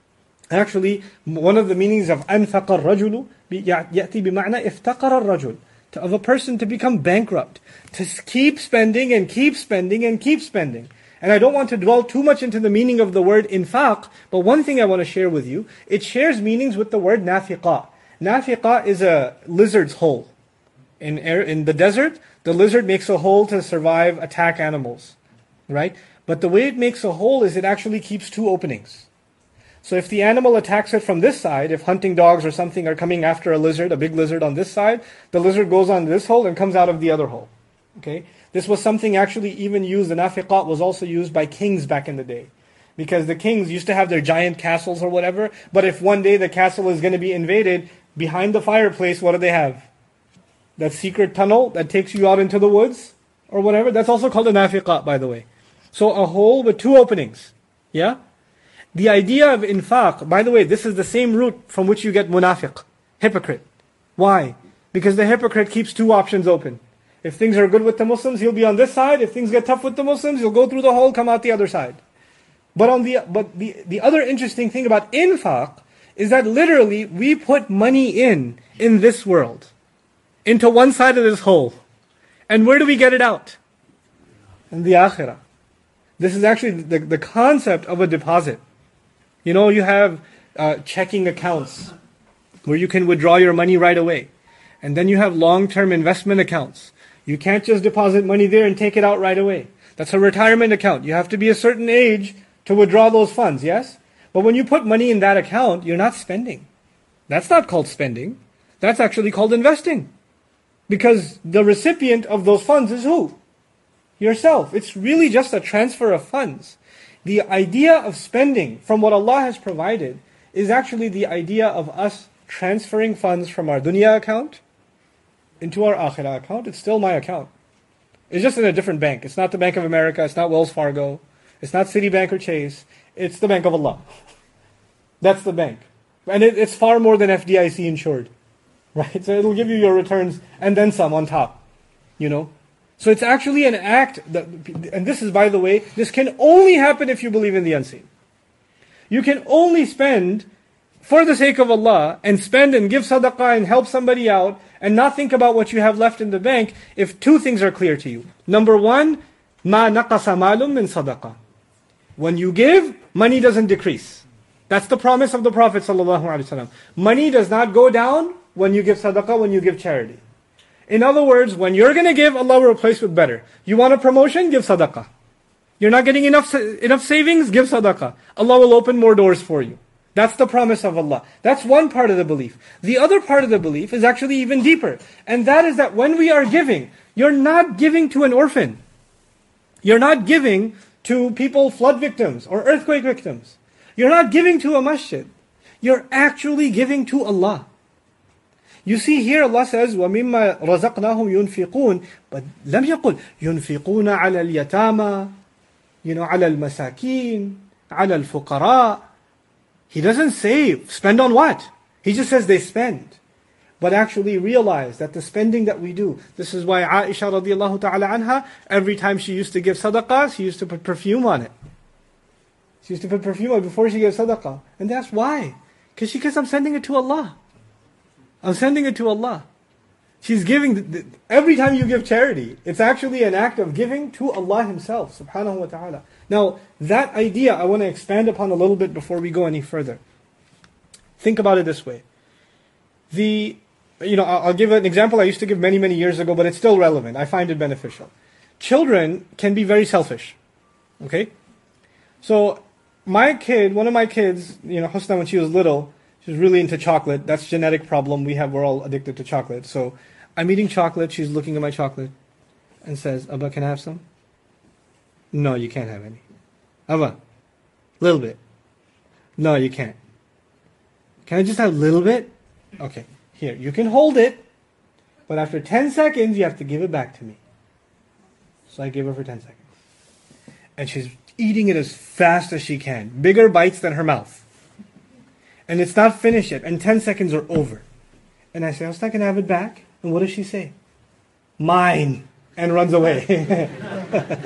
Actually, one of the meanings of أنفق الرجل يأتي بمعنى افتقر الرجل, of a person to become bankrupt, to keep spending and keep spending and keep spending. And I don't want to dwell too much into the meaning of the word infaq, but one thing I want to share with you, it shares meanings with the word nafiqa. Nafiqa is a lizard's hole. In air, in the desert, the lizard makes a hole to survive, attack animals, right? But the way it makes a hole is it actually keeps two openings. So if the animal attacks it from this side, if hunting dogs or something are coming after a lizard, a big lizard on this side, the lizard goes on this hole and comes out of the other hole. Okay? This was something actually even used, the nafiqat was also used by kings back in the day. Because the kings used to have their giant castles or whatever, but if one day the castle is going to be invaded, behind the fireplace, what do they have? That secret tunnel that takes you out into the woods or whatever, that's also called a nafiqat, by the way. So a hole with two openings. Yeah? The idea of infaq, by the way, this is the same root from which you get munafiq, hypocrite. Why? Because the hypocrite keeps two options open. If things are good with the Muslims, he'll be on this side. If things get tough with the Muslims, he'll go through the hole, come out the other side. But on the but the, the other interesting thing about infaq is that literally we put money in, in this world, into one side of this hole. And where do we get it out? In the akhirah. This is actually the, the concept of a deposit. You know, you have uh, checking accounts where you can withdraw your money right away. And then you have long-term investment accounts. You can't just deposit money there and take it out right away. That's a retirement account. You have to be a certain age to withdraw those funds, yes? But when you put money in that account, you're not spending. That's not called spending. That's actually called investing. Because the recipient of those funds is who? Yourself. It's really just a transfer of funds. The idea of spending from what Allah has provided is actually the idea of us transferring funds from our dunya account into our akhirah account. It's still my account. It's just in a different bank. It's not the Bank of America. It's not Wells Fargo. It's not Citibank or Chase. It's the Bank of Allah. That's the bank. And it, it's far more than F D I C insured. Right? So it'll give you your returns and then some on top. You know? So it's actually an act, that, and this is, by the way, this can only happen if you believe in the unseen. You can only spend for the sake of Allah and spend and give sadaqah and help somebody out and not think about what you have left in the bank if two things are clear to you. Number one, ma naqasa malum min sadaqah. When you give, money doesn't decrease. That's the promise of the Prophet ﷺ. Money does not go down when you give sadaqah, when you give charity. In other words, when you're going to give, Allah will replace with better. You want a promotion? Give sadaqah. You're not getting enough enough savings? Give sadaqah. Allah will open more doors for you. That's the promise of Allah. That's one part of the belief. The other part of the belief is actually even deeper. And that is that when we are giving, you're not giving to an orphan. You're not giving to people, flood victims or earthquake victims. You're not giving to a masjid. You're actually giving to Allah. You see here Allah says, وَمِمَّا رَزَقْنَاهُمْ يُنْفِقُونَ, but لم يقل يُنْفِقُونَ عَلَى الْيَتَامَى, you know, عَلى الْمَسَاكِينَ, عَلى الْفُقَرَاء. He doesn't say spend on what. He just says they spend. But actually realize that the spending that we do, this is why Aisha radiallahu ta'ala anha, every time she used to give sadaqah, she used to put perfume on it. She used to put perfume on it before she gave sadaqah. And that's why. Because she says, I'm sending it to Allah. I'm sending it to Allah. She's giving, every time you give charity, it's actually an act of giving to Allah Himself, subhanahu wa ta'ala. Now, that idea I want to expand upon a little bit before we go any further. Think about it this way. The, you know, I'll give an example I used to give many, many years ago, but it's still relevant. I find it beneficial. Children can be very selfish. Okay? So, my kid, one of my kids, you know, Husna, when she was little, she was really into chocolate. That's a genetic problem we have. We're all addicted to chocolate. So I'm eating chocolate. She's looking at my chocolate and says, Abba, can I have some? No, you can't have any. Abba, little bit. No, you can't. Can I just have a little bit? Okay, here, you can hold it, but after ten seconds, you have to give it back to me. So I give her for ten seconds. And she's eating it as fast as she can. Bigger bites than her mouth. And it's not finished yet, and ten seconds are over. And I say, I was not going to have it back. And what does she say? Mine. And runs away.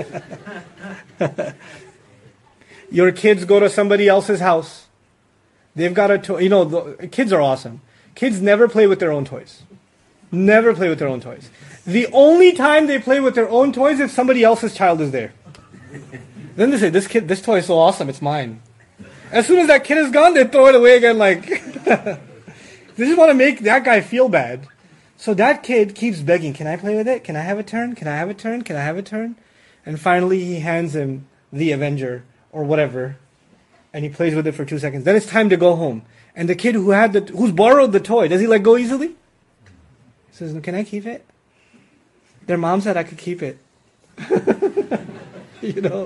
Your kids go to somebody else's house. They've got a toy. You know, the, kids are awesome. Kids never play with their own toys. Never play with their own toys. The only time they play with their own toys is if somebody else's child is there. Then they say, this kid, this toy is so awesome, it's mine. As soon as that kid is gone, they throw it away again like... They just want to make that guy feel bad. So that kid keeps begging, can I play with it? Can I have a turn? Can I have a turn? Can I have a turn? And finally he hands him the Avenger or whatever. And he plays with it for two seconds. Then it's time to go home. And the kid who had the, who's borrowed the toy, does he let go easily? He says, can I keep it? Their mom said I could keep it. You know?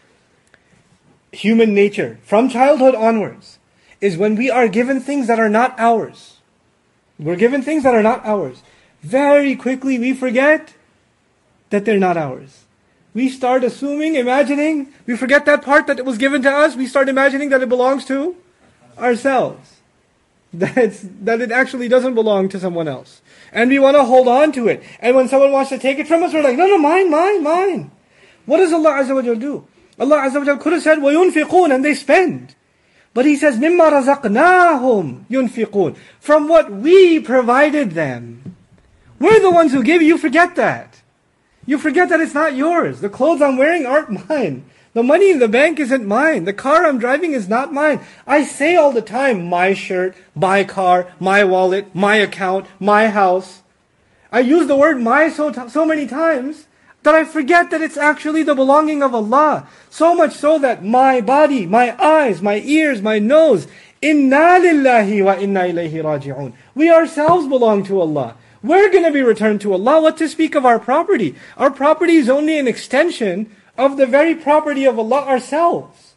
Human nature, from childhood onwards, is when we are given things that are not ours. We're given things that are not ours. Very quickly we forget that they're not ours. We start assuming, imagining, we forget that part that it was given to us, we start imagining that it belongs to ourselves. That, it's, that it actually doesn't belong to someone else. And we want to hold on to it. And when someone wants to take it from us, we're like, no, no, mine, mine, mine. What does Allah Azza wa Jal do? Allah Azza wa Jal could have said, وَيُنْفِقُونَ, and they spend. But He says, مِمَّا رَزَقْنَاهُمْ يُنْفِقُونَ, from what we provided them. We're the ones who give you. You forget that. You forget that it's not yours. The clothes I'm wearing aren't mine. The money in the bank isn't mine. The car I'm driving is not mine. I say all the time, my shirt, my car, my wallet, my account, my house. I use the word my so, so many times that I forget that it's actually the belonging of Allah. So much so that my body, my eyes, my ears, my nose, inna lillahi wa inna ilayhi raji'un. We ourselves belong to Allah. We're going to be returned to Allah. What to speak of our property? Our property is only an extension of the very property of Allah ourselves.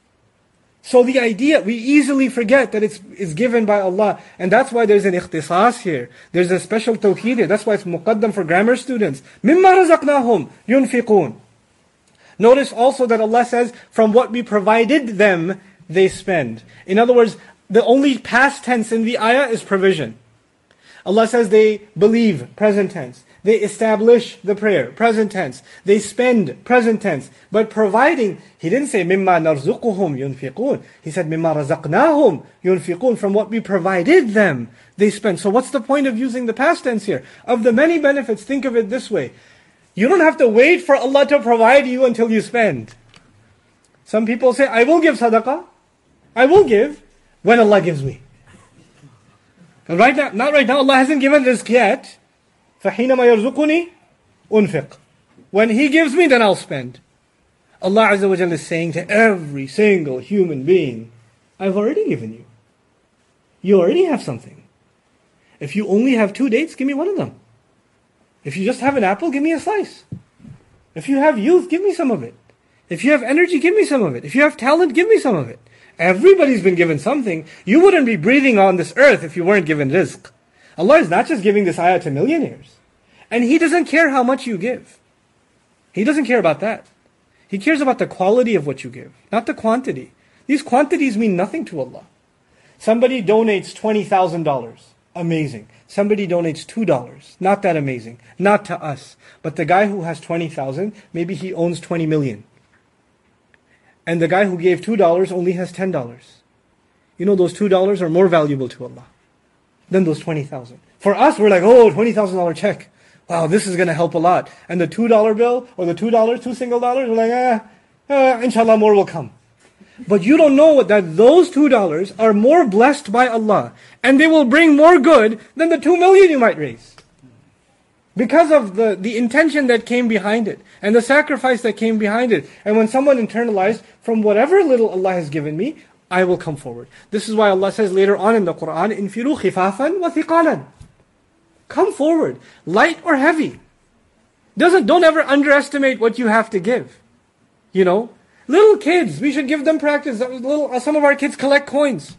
So the idea, we easily forget that it's, it's given by Allah. And that's why there's an ikhtisas here. There's a special tawheed here. That's why it's muqaddam for grammar students. مِمَّا رَزَقْنَاهُمْ يُنْفِقُونَ. Notice also that Allah says, from what we provided them, they spend. In other words, the only past tense in the ayah is provision. Allah says they believe, present tense. They establish the prayer, present tense. They spend, present tense. But providing, He didn't say مِمَّا نَرْزُقُهُمْ يُنْفِقُونَ. He said مِمَّا رَزَقْنَاهُمْ يُنْفِقُونَ. From what we provided them, they spend. So what's the point of using the past tense here? Of the many benefits, think of it this way. You don't have to wait for Allah to provide you until you spend. Some people say, I will give sadaqah. I will give when Allah gives me. And right now, not right now, Allah hasn't given rizq yet. فَحِينَمَا يَرْزُقُنِي أُنْفِقْ. When He gives me, then I'll spend. Allah Azza wa Jalla is saying to every single human being, I've already given you. You already have something. If you only have two dates, give me one of them. If you just have an apple, give me a slice. If you have youth, give me some of it. If you have energy, give me some of it. If you have talent, give me some of it. Everybody's been given something. You wouldn't be breathing on this earth if you weren't given rizq. Allah is not just giving this ayah to millionaires. And He doesn't care how much you give. He doesn't care about that. He cares about the quality of what you give, not the quantity. These quantities mean nothing to Allah. Somebody donates twenty thousand dollars. Amazing. Somebody donates two dollars. Not that amazing. Not to us. But the guy who has twenty thousand, maybe he owns twenty million. And the guy who gave two dollars only has ten dollars. You know, those two dollars are more valuable to Allah than those twenty thousand. For us, we're like, oh, twenty thousand dollars check. Wow, this is going to help a lot. And the two dollar bill, or the two dollars, two single dollars, we're like, ah, ah, inshallah, more will come. But you don't know that those two dollars are more blessed by Allah, and they will bring more good than the two million you might raise. Because of the, the intention that came behind it, and the sacrifice that came behind it. And when someone internalized, from whatever little Allah has given me, I will come forward. This is why Allah says later on in the Quran, إِنْفِرُوا خِفَافًا وَثِقَالًا. Come forward, light or heavy. Doesn't, don't ever underestimate what you have to give. You know, little kids, we should give them practice. Little, some of our kids collect coins.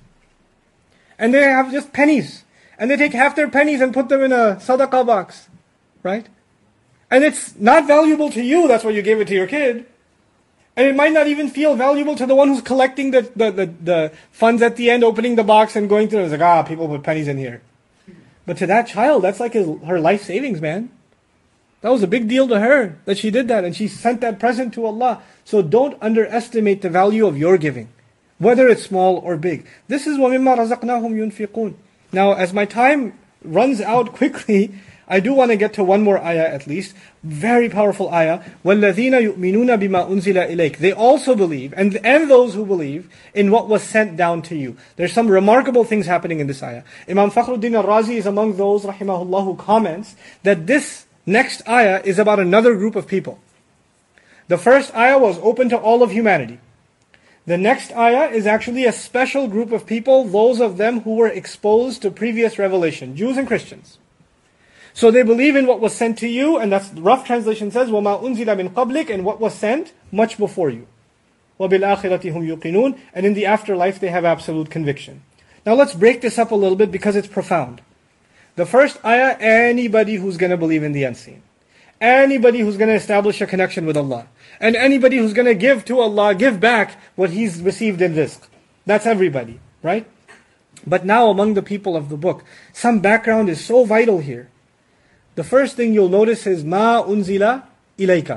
And they have just pennies. And they take half their pennies and put them in a sadaqah box. Right? And it's not valuable to you, that's why you gave it to your kid. And it might not even feel valuable to the one who's collecting the, the, the, the funds at the end, opening the box and going through it. It's like, ah, people put pennies in here. But to that child, that's like his, her life savings, man. That was a big deal to her, that she did that, and she sent that present to Allah. So don't underestimate the value of your giving. whether it's small or big. This is وَمِمَّا رَزَقْنَاهُمْ يُنْفِقُونَ. Now, as my time runs out quickly, I do want to get to one more ayah at least. Very powerful ayah. وَالَّذِينَ يُؤْمِنُونَ بِمَا أُنزِلَ إِلَيْكَ. They also believe, and, and those who believe, in what was sent down to you. There's some remarkable things happening in this ayah. Imam Fakhruddin al-Razi is among those, rahimahullah, who comments that this next ayah is about another group of people. The first ayah was open to all of humanity. The next ayah is actually a special group of people, those of them who were exposed to previous revelation, Jews and Christians. So they believe in what was sent to you, and that's the rough translation says, وَمَا أُنزِلَ مِن قَبْلِكَ, and what was sent much before you. وَبِالْآخِرَةِ هُمْ يُقِنُونَ, and in the afterlife they have absolute conviction. Now let's break this up a little bit because it's profound. The first ayah, anybody who's going to believe in the unseen. Anybody who's going to establish a connection with Allah. And anybody who's going to give to Allah, give back what He's received in rizq. That's everybody, right? But now among the people of the book, some background is so vital here. The first thing you'll notice is مَا أُنزِلَ إِلَيْكَ.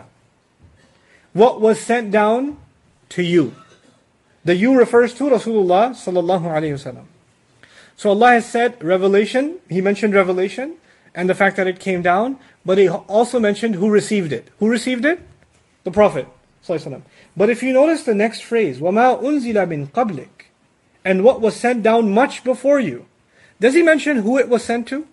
What was sent down to you. The you refers to Rasulullah sallallahu alayhi wasallam. So Allah has said revelation, He mentioned revelation, and the fact that it came down, but He also mentioned who received it. Who received it? The Prophet sallallahu alayhi wasallam. But if you notice the next phrase, وَمَا أُنزِلَ مِن قَبْلِكَ, and what was sent down much before you. Does He mention who it was sent to?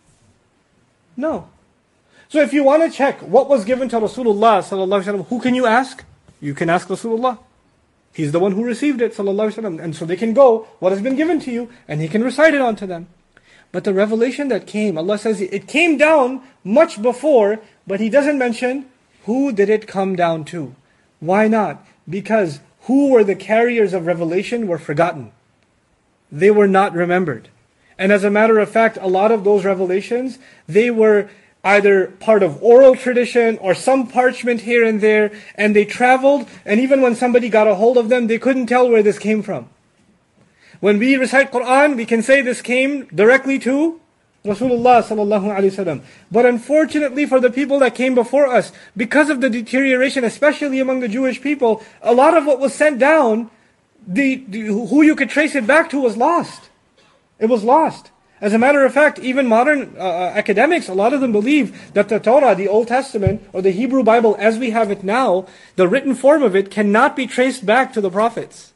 No. So if you want to check what was given to Rasulullah sallallahu alaihi wasallam, who can you ask? You can ask Rasulullah. He's the one who received it sallallahu alaihi wasallam, and so they can go, what has been given to you, and He can recite it onto them. But the revelation that came, Allah says it came down much before, but He doesn't mention who did it come down to. Why not? Because who were the carriers of revelation were forgotten. They were not remembered. And as a matter of fact, a lot of those revelations, they were either part of oral tradition or some parchment here and there, and they traveled, and even when somebody got a hold of them, they couldn't tell where this came from. When we recite Qur'an, we can say this came directly to Rasulullah sallallahu alaihi wasallam. But unfortunately for the people that came before us, because of the deterioration, especially among the Jewish people, a lot of what was sent down, the, the who you could trace it back to was lost. It was lost. As a matter of fact, even modern uh, academics, a lot of them believe that the Torah, the Old Testament, or the Hebrew Bible as we have it now, the written form of it cannot be traced back to the prophets.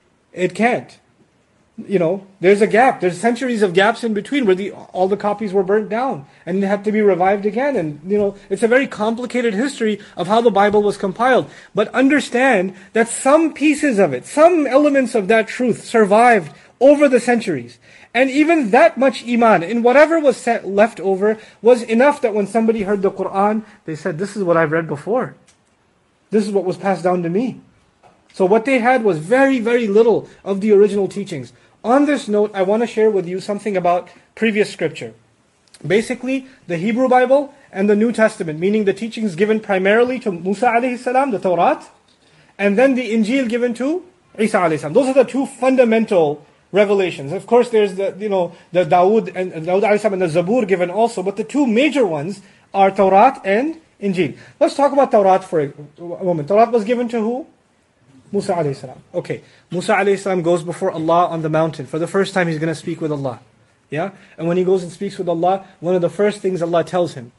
It can't. You know, there's a gap. There's centuries of gaps in between where the all the copies were burnt down and they had to be revived again. And, you know, it's a very complicated history of how the Bible was compiled. But understand that some pieces of it, some elements of that truth survived over the centuries. And even that much iman, in whatever was set, left over, was enough that when somebody heard the Qur'an, they said, this is what I've read before. This is what was passed down to me. So what they had was very, very little of the original teachings. On this note, I want to share with you something about previous scripture. Basically, the Hebrew Bible and the New Testament, meaning the teachings given primarily to Musa alayhi salam, the Torah, and then the Injil given to Isa alayhi salam. Those are the two fundamental revelations. Of course, there's the you know the Dawood and Dawood alayhi salam and the Zabur given also, but the two major ones are Torah and Injil. Let's talk about Torah for a moment. Torah was given to who? Musa alayhi salam. Okay, Musa alayhi salam goes before Allah on the mountain. For the first time, he's going to speak with Allah. Yeah, and when he goes and speaks with Allah, one of the first things Allah tells him,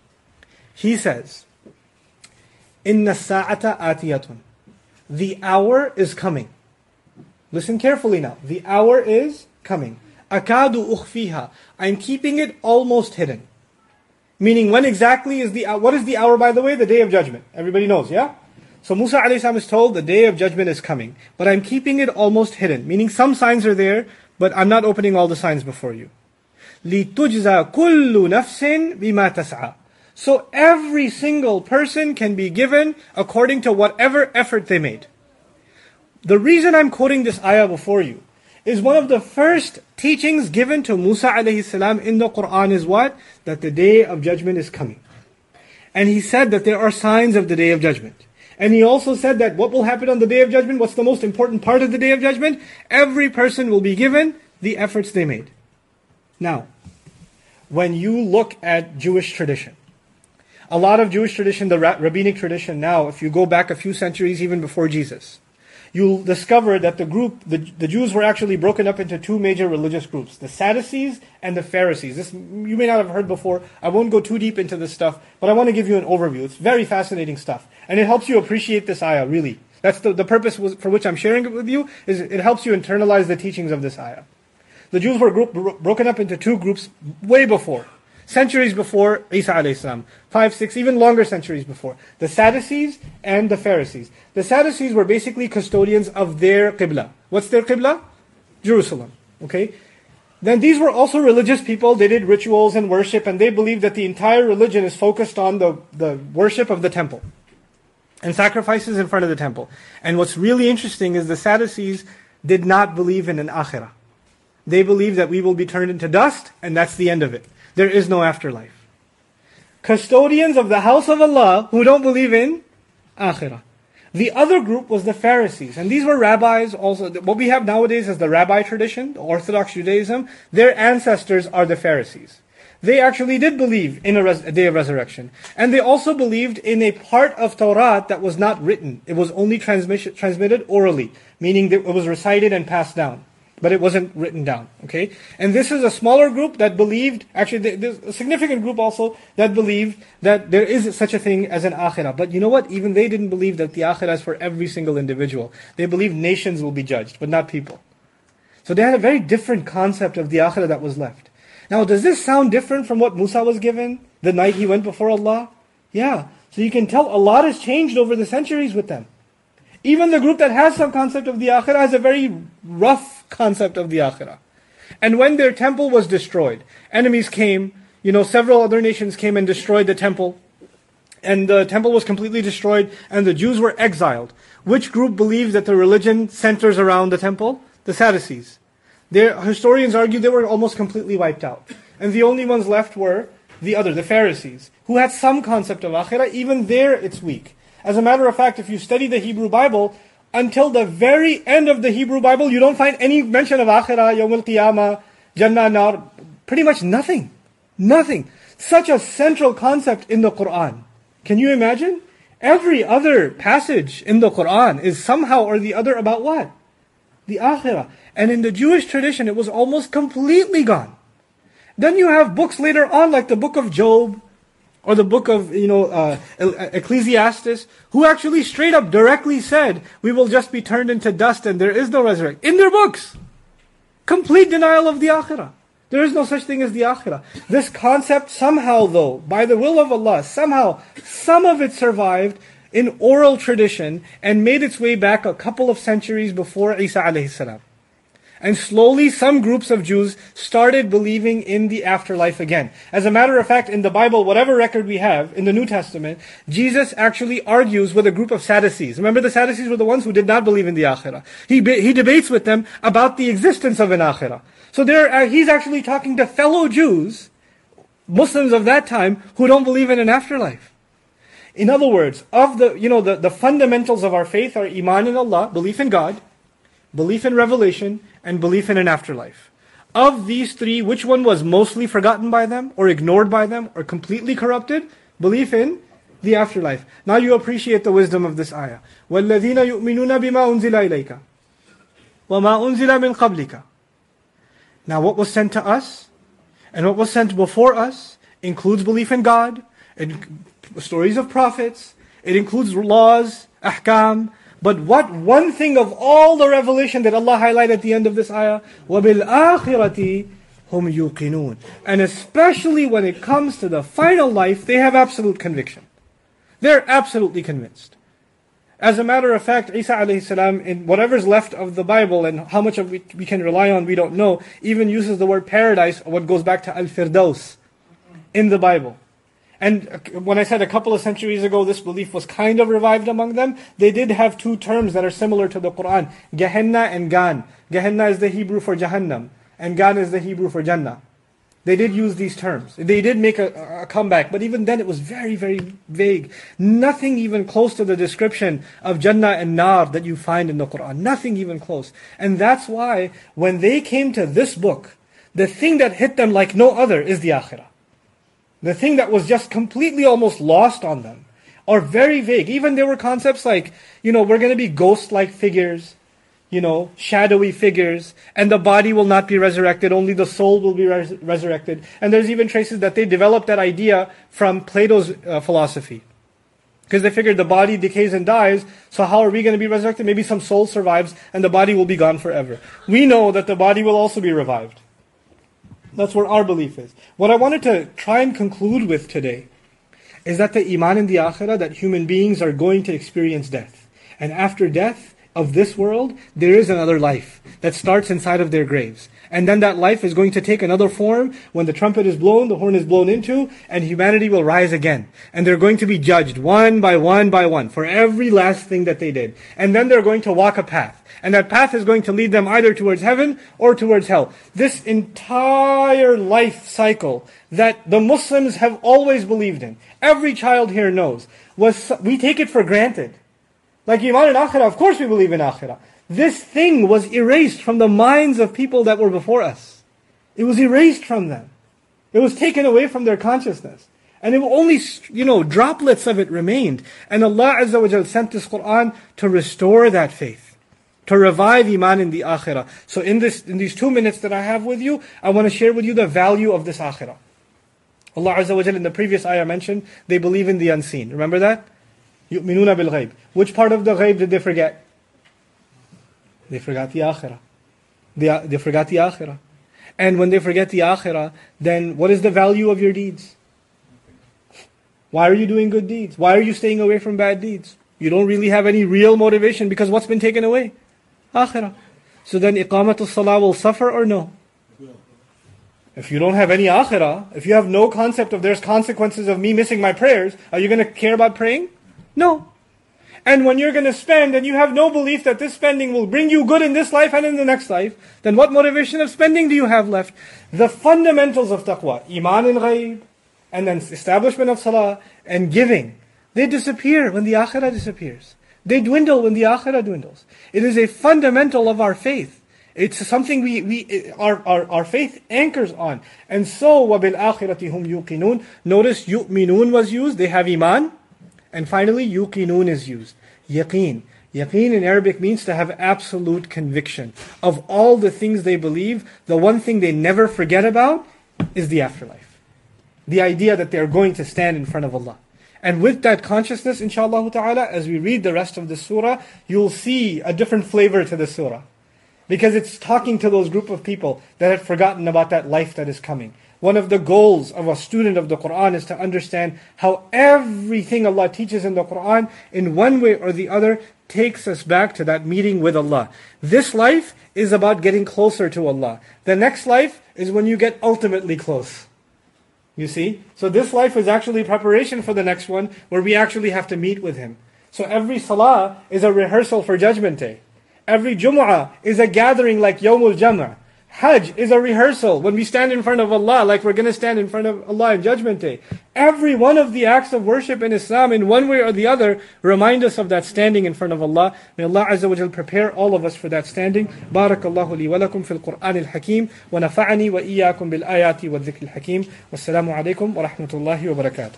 He says, "Inna sa'ata atiyatun." The hour is coming. Listen carefully now. The hour is coming. Akadu ukhfiha. I'm keeping it almost hidden. Meaning, when exactly is the hour? What is the hour, by the way? The day of judgment. Everybody knows, yeah? So Musa alayhi salam is told the day of judgment is coming. But I'm keeping it almost hidden. Meaning some signs are there, but I'm not opening all the signs before you. لِتُجْزَى كُلُّ نَفْسٍ بِمَا تَسْعَى. So every single person can be given according to whatever effort they made. The reason I'm quoting this ayah before you is one of the first teachings given to Musa alayhi salam in the Qur'an is what? That the day of judgment is coming. And he said that there are signs of the day of judgment. And he also said that what will happen on the day of judgment, what's the most important part of the day of judgment? Every person will be given the efforts they made. Now, when you look at Jewish tradition, a lot of Jewish tradition, the rabbinic tradition now, if you go back a few centuries even before Jesus, you'll discover that the group, the, the Jews were actually broken up into two major religious groups, the Sadducees and the Pharisees. This you may not have heard before. I won't go too deep into this stuff, but I want to give you an overview. It's very fascinating stuff. And it helps you appreciate this ayah, really. That's the, the purpose was, for which I'm sharing it with you, is it helps you internalize the teachings of this ayah. The Jews were group, bro- broken up into two groups way before. Centuries before Isa alayhi salam. Five, six, even longer centuries before. The Sadducees and the Pharisees. The Sadducees were basically custodians of their Qibla. What's their Qibla? Jerusalem. Okay? Then these were also religious people. They did rituals and worship, and they believed that the entire religion is focused on the, the worship of the temple and sacrifices in front of the temple. And what's really interesting is the Sadducees did not believe in an akhirah. They believed that we will be turned into dust, and that's the end of it. There is no afterlife. Custodians of the house of Allah who don't believe in akhirah. The other group was the Pharisees, and these were rabbis also. What we have nowadays is the rabbi tradition, the Orthodox Judaism. Their ancestors are the Pharisees. They actually did believe in a, res- a day of resurrection. And they also believed in a part of Torah that was not written. It was only transmission, transmitted orally, meaning that it was recited and passed down. But it wasn't written down, okay? And this is a smaller group that believed, actually there's a significant group also that believed that there is such a thing as an akhirah. But you know what? Even they didn't believe that the akhirah is for every single individual. They believed nations will be judged, but not people. So they had a very different concept of the akhirah that was left. Now, does this sound different from what Musa was given the night he went before Allah? Yeah. So you can tell a lot has changed over the centuries with them. Even the group that has some concept of the akhirah has a very rough concept of the akhirah. And when their temple was destroyed, enemies came, you know, several other nations came and destroyed the temple. And the temple was completely destroyed, and the Jews were exiled. Which group believes that the religion centers around the temple? The Sadducees. Their historians argue they were almost completely wiped out. And the only ones left were the other, the Pharisees, who had some concept of akhirah. Even there, it's weak. As a matter of fact, if you study the Hebrew Bible, until the very end of the Hebrew Bible, you don't find any mention of akhirah, Yawm al-Qiyamah, Jannah, Nar, pretty much nothing. Nothing. Such a central concept in the Quran. Can you imagine? Every other passage in the Quran is somehow or the other about what? The akhirah. And in the Jewish tradition, it was almost completely gone. Then you have books later on, like the book of Job, or the book of, you know, uh, Ecclesiastes, who actually straight up directly said, we will just be turned into dust and there is no resurrection. In their books. Complete denial of the akhirah. There is no such thing as the akhirah. This concept somehow though, by the will of Allah, somehow, some of it survived in oral tradition and made its way back a couple of centuries before Isa alayhi salam. And slowly some groups of Jews started believing in the afterlife again. As a matter of fact, in the Bible, whatever record we have, in the New Testament, Jesus actually argues with a group of Sadducees. Remember, the Sadducees were the ones who did not believe in the akhirah. He he debates with them about the existence of an akhirah. So there, uh, he's actually talking to fellow Jews, Muslims of that time, who don't believe in an afterlife. In other words, of the you know the, the fundamentals of our faith are iman in Allah, belief in God, belief in revelation, and belief in an afterlife. Of these three, which one was mostly forgotten by them, or ignored by them, or completely corrupted? Belief in the afterlife. Now you appreciate the wisdom of this ayah. وَالَّذِينَ يُؤْمِنُونَ بِمَا أُنزِلَ إِلَيْكَ وَمَا أُنزِلَ مِنْ قَبْلِكَ. Now what was sent to us, and what was sent before us, includes belief in God, and stories of prophets, it includes laws, ahkam. But what one thing of all the revelation that Allah highlighted at the end of this ayah, وَبِالْآخِرَةِ هُمْ يُوقِنُونَ. And especially when it comes to the final life, they have absolute conviction. They're absolutely convinced. As a matter of fact, Isa alayhi salam, in whatever's left of the Bible and how much of it we can rely on, we don't know, even uses the word paradise, what goes back to Al-Firdaus in the Bible. And when I said a couple of centuries ago this belief was kind of revived among them, they did have two terms that are similar to the Quran. Gehenna and Gan. Gehenna is the Hebrew for Jahannam, and Gan is the Hebrew for Jannah. They did use these terms. They did make a, a comeback, but even then it was very, very vague. Nothing even close to the description of Jannah and Nar that you find in the Quran. Nothing even close. And that's why when they came to this book, the thing that hit them like no other is the Akhirah. The thing that was just completely almost lost on them, are very vague. Even there were concepts like, you know, we're going to be ghost-like figures, you know, shadowy figures, and the body will not be resurrected, only the soul will be res- resurrected. And there's even traces that they developed that idea from Plato's uh, philosophy. Because they figured the body decays and dies, so how are we going to be resurrected? Maybe some soul survives and the body will be gone forever. We know that the body will also be revived. That's what our belief is. What I wanted to try and conclude with today is that the iman in the akhirah, that human beings are going to experience death. And after death of this world, there is another life that starts inside of their graves. And then that life is going to take another form when the trumpet is blown, the horn is blown into, and humanity will rise again. And they're going to be judged one by one by one for every last thing that they did. And then they're going to walk a path. And that path is going to lead them either towards heaven or towards hell. This entire life cycle that the Muslims have always believed in, every child here knows, was we take it for granted. Like Iman in Akhirah, of course we believe in Akhirah. This thing was erased from the minds of people that were before us. It was erased from them. It was taken away from their consciousness. And it only, you know, droplets of it remained. And Allah Azza wa Jal sent this Qur'an to restore that faith, to revive Iman in the Akhirah. So in this, in these two minutes that I have with you, I want to share with you the value of this Akhirah. Allah Azza wa Jal in the previous ayah mentioned, they believe in the unseen. Remember that? يُؤْمِنُونَ بِالْغَيْبِ. Which part of the ghaib did they forget? They forgot the Akhirah. They, they forgot the Akhirah. And when they forget the Akhirah, then what is the value of your deeds? Why are you doing good deeds? Why are you staying away from bad deeds? You don't really have any real motivation because what's been taken away? Akhirah. So then iqamatul salah will suffer or no? If you don't have any Akhirah, if you have no concept of there's consequences of me missing my prayers, are you going to care about praying? No. And when you're going to spend and you have no belief that this spending will bring you good in this life and in the next life, then what motivation of spending do you have left? The fundamentals of taqwa, iman in ghaib, and then establishment of salah, and giving, they disappear when the akhirah disappears. They dwindle when the akhirah dwindles. It is a fundamental of our faith. It's something we, we our, our, our faith anchors on. And so, وَبِالْآخِرَةِ هُمْ يُوقِنُونَ. Notice yu'minun was used, they have iman. And finally, yuqinun is used. Yaqeen. Yaqeen in Arabic means to have absolute conviction. Of all the things they believe, the one thing they never forget about is the afterlife. The idea that they are going to stand in front of Allah. And with that consciousness, inshaAllah ta'ala, as we read the rest of the surah, you'll see a different flavor to the surah. Because it's talking to those group of people that had forgotten about that life that is coming. One of the goals of a student of the Qur'an is to understand how everything Allah teaches in the Qur'an, in one way or the other, takes us back to that meeting with Allah. This life is about getting closer to Allah. The next life is when you get ultimately close. You see? So this life is actually preparation for the next one, where we actually have to meet with Him. So every salah is a rehearsal for Judgment Day. Every Jumu'ah is a gathering like Yawmul Jam'ah. Hajj is a rehearsal when we stand in front of Allah, like we're going to stand in front of Allah on Judgment Day. Every one of the acts of worship in Islam, in one way or the other, remind us of that standing in front of Allah. May Allah Azza wa Jal prepare all of us for that standing. Barakallahu li wa lakum fil Qur'an al-Hakim, wa nafa'ani wa iyyakum bil ayati wa dhikr al-Hakim. Wassalamu alaikum wa rahmatullahi wa barakatuh.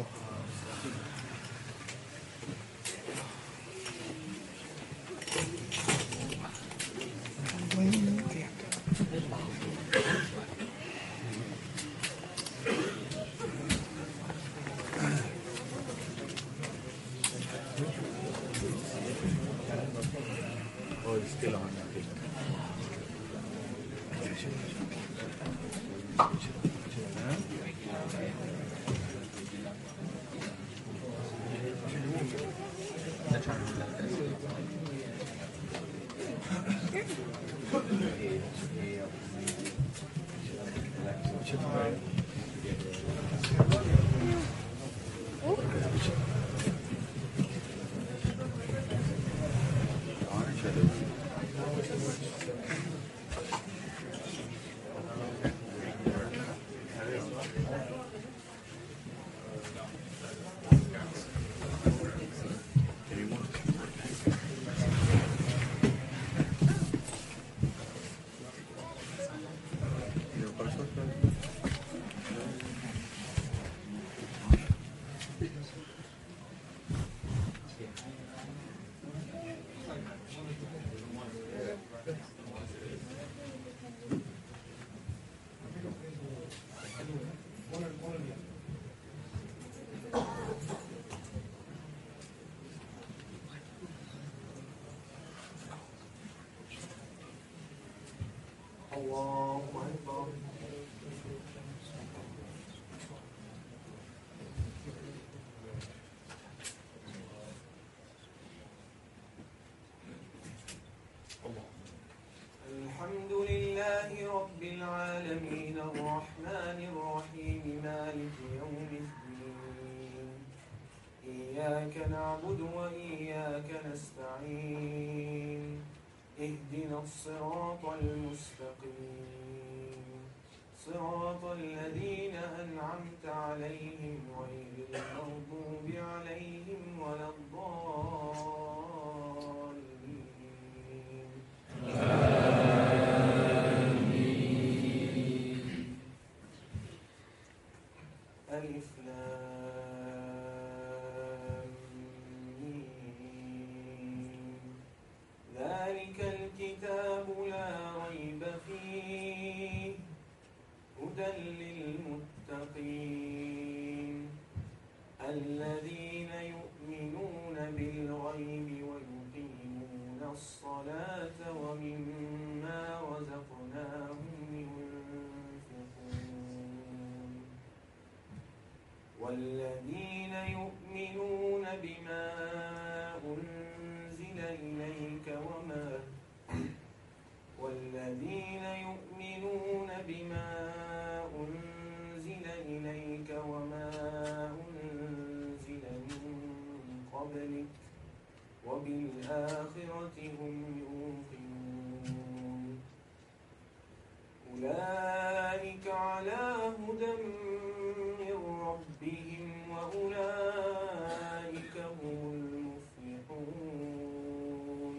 الله أكبر. الحمد لله رب العالمين الرحمن الرحيم مالك يوم الدين إياك نعبد وإياك نستعين اهدنا الصراط المستقيم صراط الذين أنعمت عليهم غير المغضوب عليهم ولا الضالين. ألف لام ميم ذلك الكتاب لا ريب فيه هدى للمتقين الذين يؤمنون بالغيب ويقيمون الصلاة ومما رزقناهم ينفقون والذين يؤمنون بما أنزل إليك وما والذين يؤمنون بما أنزل إليك وما أنزل من قبلك وبالآخرة هم يوقنون أولئك على هدى من ربهم وأولئك هم المفلحون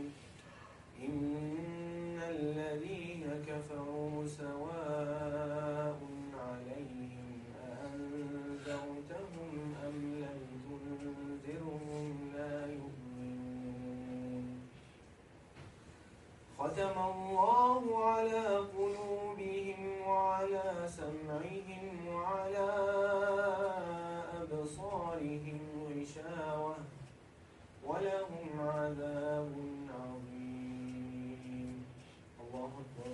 إن الذين كفروا سواء عليهم أأنذرتهم أم لم تنذرهم لا يؤمنون ختم الله على قلوبهم وعلى سمعهم وعلى أبصارهم غشاوة ولهم عذاب عظيم. الله أكبر.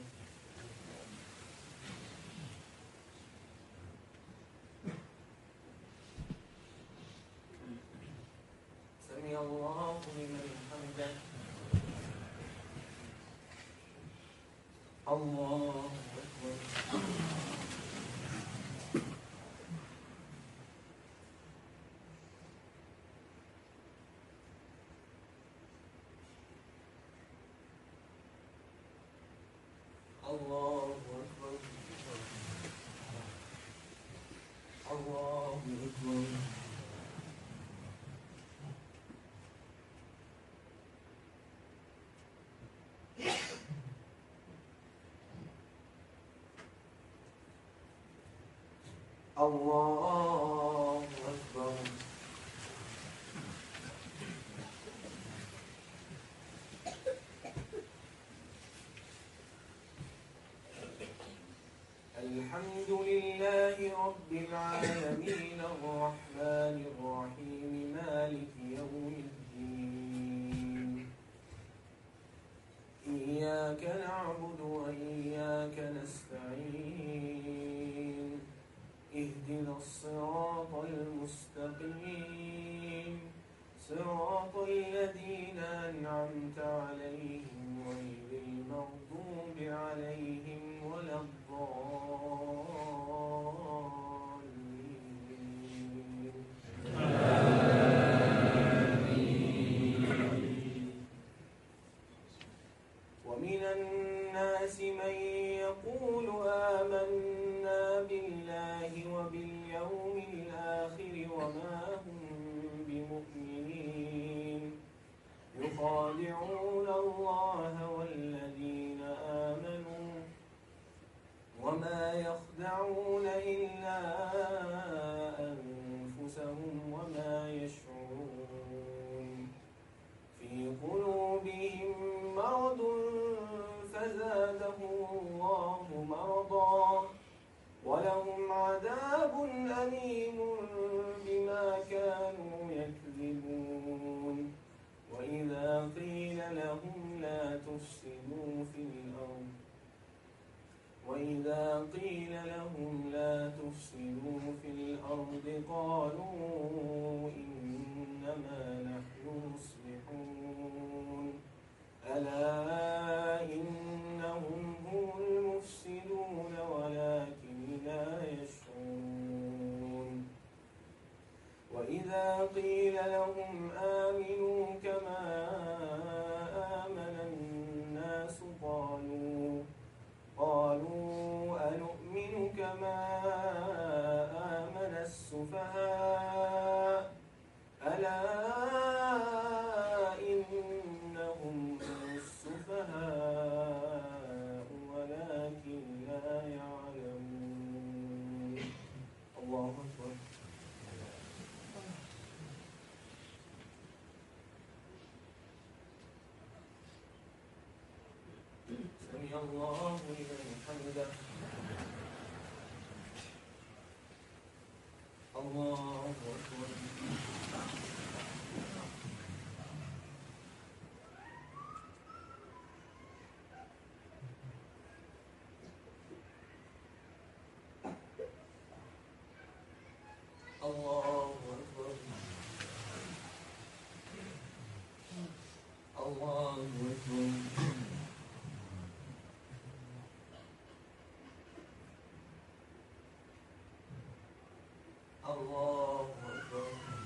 سمع الله لمن حمده. الله أكبر. الله أكبر. الله أكبر. الله أكبر. الحمد لله رب العالمين الرحمن الرحيم مالك يوم الدين إياك نعبد وإياك نستعين اهدنا الصراط المستقيم صراط الذين أنعمت عليهم غير المغضوب عليهم ولا الضالين. ومن الناس من يقول آمنا بالله وباليوم الآخر وما هم بمؤمنين يخادعون الله والذين آمنوا وما يخدعون إلا أنفسهم وما يشعرون في قلوبهم مرض فزادهم الله مرضا ولهم عذاب أليم بما كانوا يكذبون وإذا قيل لهم لا تفسدوا وإذا قيل لهم لا تفسدوا في الأرض قالوا إنما نحن مصلحون ألا إنهم هم المفسدون ولكن لا يشعرون وإذا قيل لهم آمنوا كما آمن الناس قالوا قالوا أنؤمن كما آمن السفهاء ألا إنهم هم السفهاء ولكن لا يعلمون الله أكبر. سمع الله لمن حمده. الله أكبر. الله أكبر. الله أكبر. الله أكبر.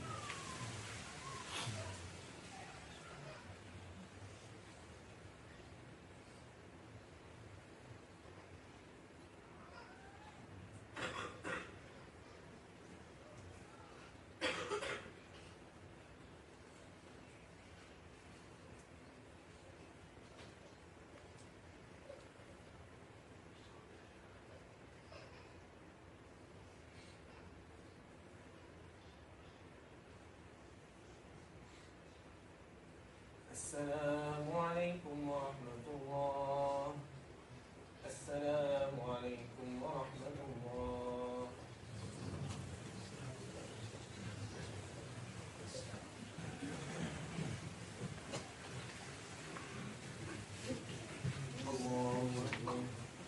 السلام عليكم ورحمة الله. السلام عليكم ورحمة الله. الله أكبر.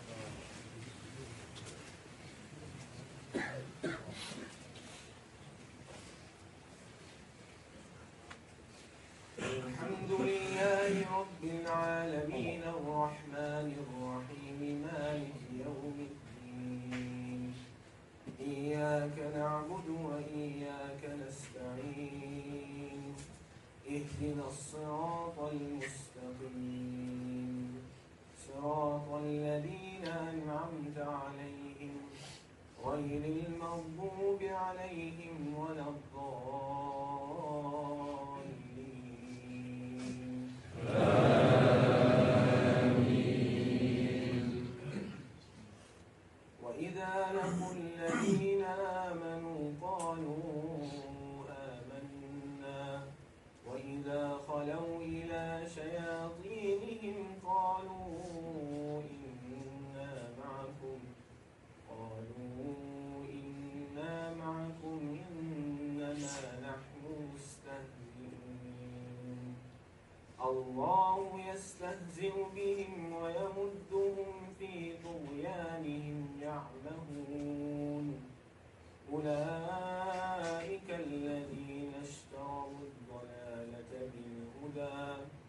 الحمد لله رب العالمين الرحمن الرحيم مالك يوم الدين إياك نعبد وإياك نستعين اهدنا الصراط المستقيم صراط الذين أنعمت عليهم غير المغضوب عليهم ولا الضالين. آمين. وإذا لقوا الذين آمنوا قالوا آمنا وإذا خلوا إلى شياطينهم قالوا إنا معكم قالوا إنا معكم إنما نحن مستهزئون الله يستهزئ بهم ويمدهم في طغيانهم يعمهون أولئك الذين اشتروا الضلالة بالهدى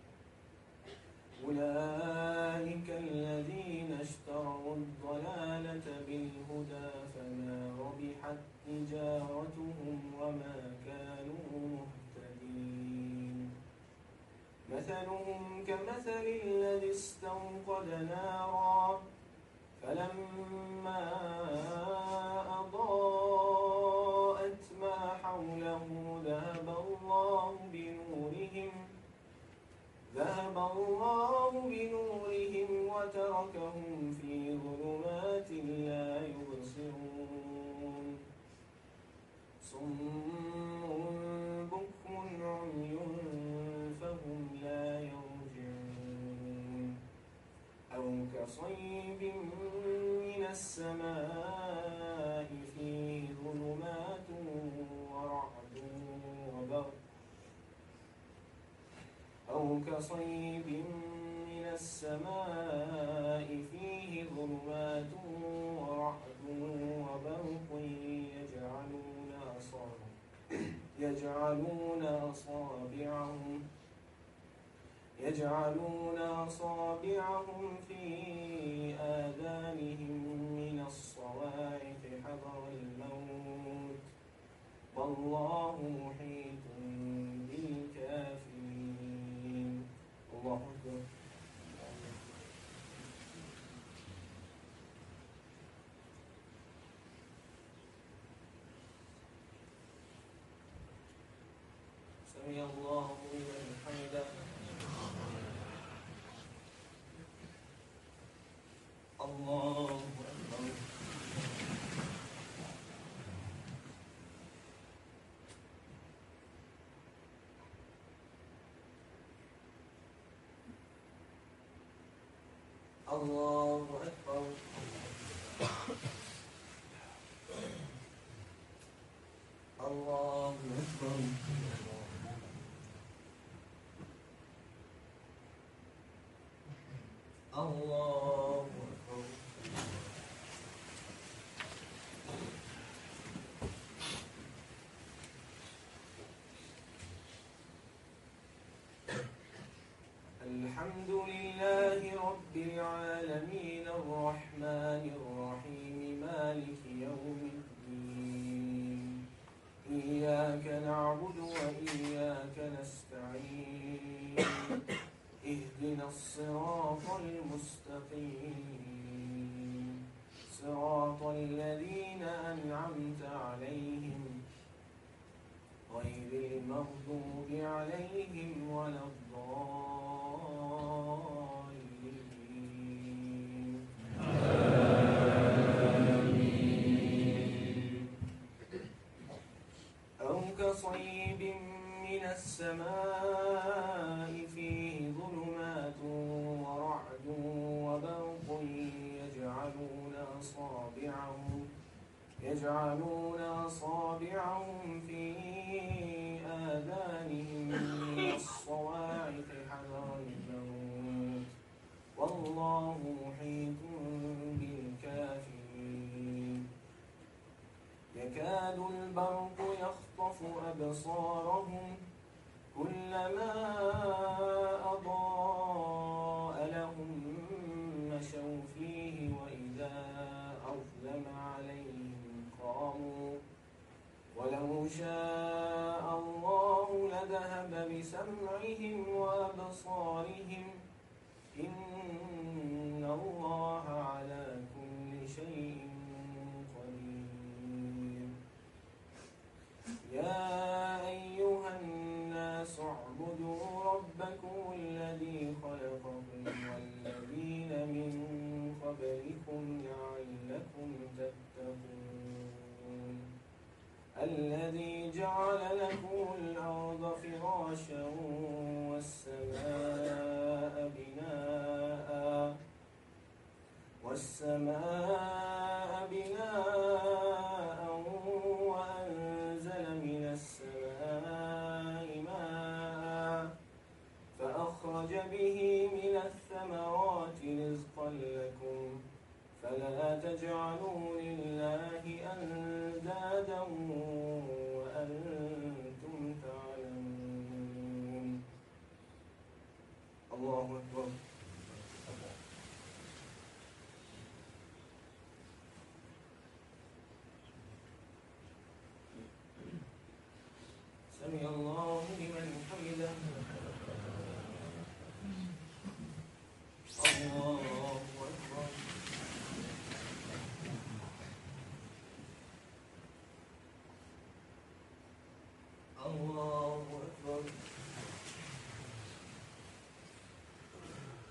أولئك الذين اشتروا الضلالة بالهدى فما ربحت تجارتهم وما كانوا مهتدين مثلهم كمثل الذي استوقد نارا فلما أضاءت ما حوله ذهب الله بنورهم ذهب الله بنورهم وتركهم في ظلمات لا يبصرون صم بكم عمي فهم لا يرجعون أو كصيب من السماء فيه ظلمات ورعد وبرق أو كصيب من السماء فيه ظلمات يجعلون أصابعهم يجعلون أصابعهم في آذانهم من الصواعق حذر الموت والله محيط بالكافرين. الله أكبر. سمع الله لمن حمده. الله أكبر. الله أكبر. الله أكبر. الله أكبر. الحمد لله رب العالمين الرحمن الرحيم مالك يوم الدين إياك نعبد وإياك نستعين اهدنا الصراط المستقيم صراط الذين أنعمت عليهم غير المغضوب عليهم ولا الضالين. آمين. أو كصيب من السماء فيه ظلمات ورعد وبرق يجعلون أصابعهم يجعلون أصابعهم في آذانهم من الصواعق حذر الموت والله محيط بالكافرين. يكاد البرق يخطف أبصارهم كلما أضاء لهم مشوا فيه وإذا أظلم عليهم قاموا ولو شاء الله لذهب بسمعهم وأبصارهم إن الله على كل شيء قدير. يا أيها الناس اعبدوا ربكم الذي خلقكم والذين من قبلكم لعلكم تتقون الذي جعل لكم الأرض فراشا والسماء بناء والسماء بناء وأنزل من السماء ماء فأخرج به من الثمرات رزقا لكم فلا تجعلوا لله أندادا وأنتم تعلمون. الله أكبر. سمع الله لمن حمده. الله أكبر. الله أكبر.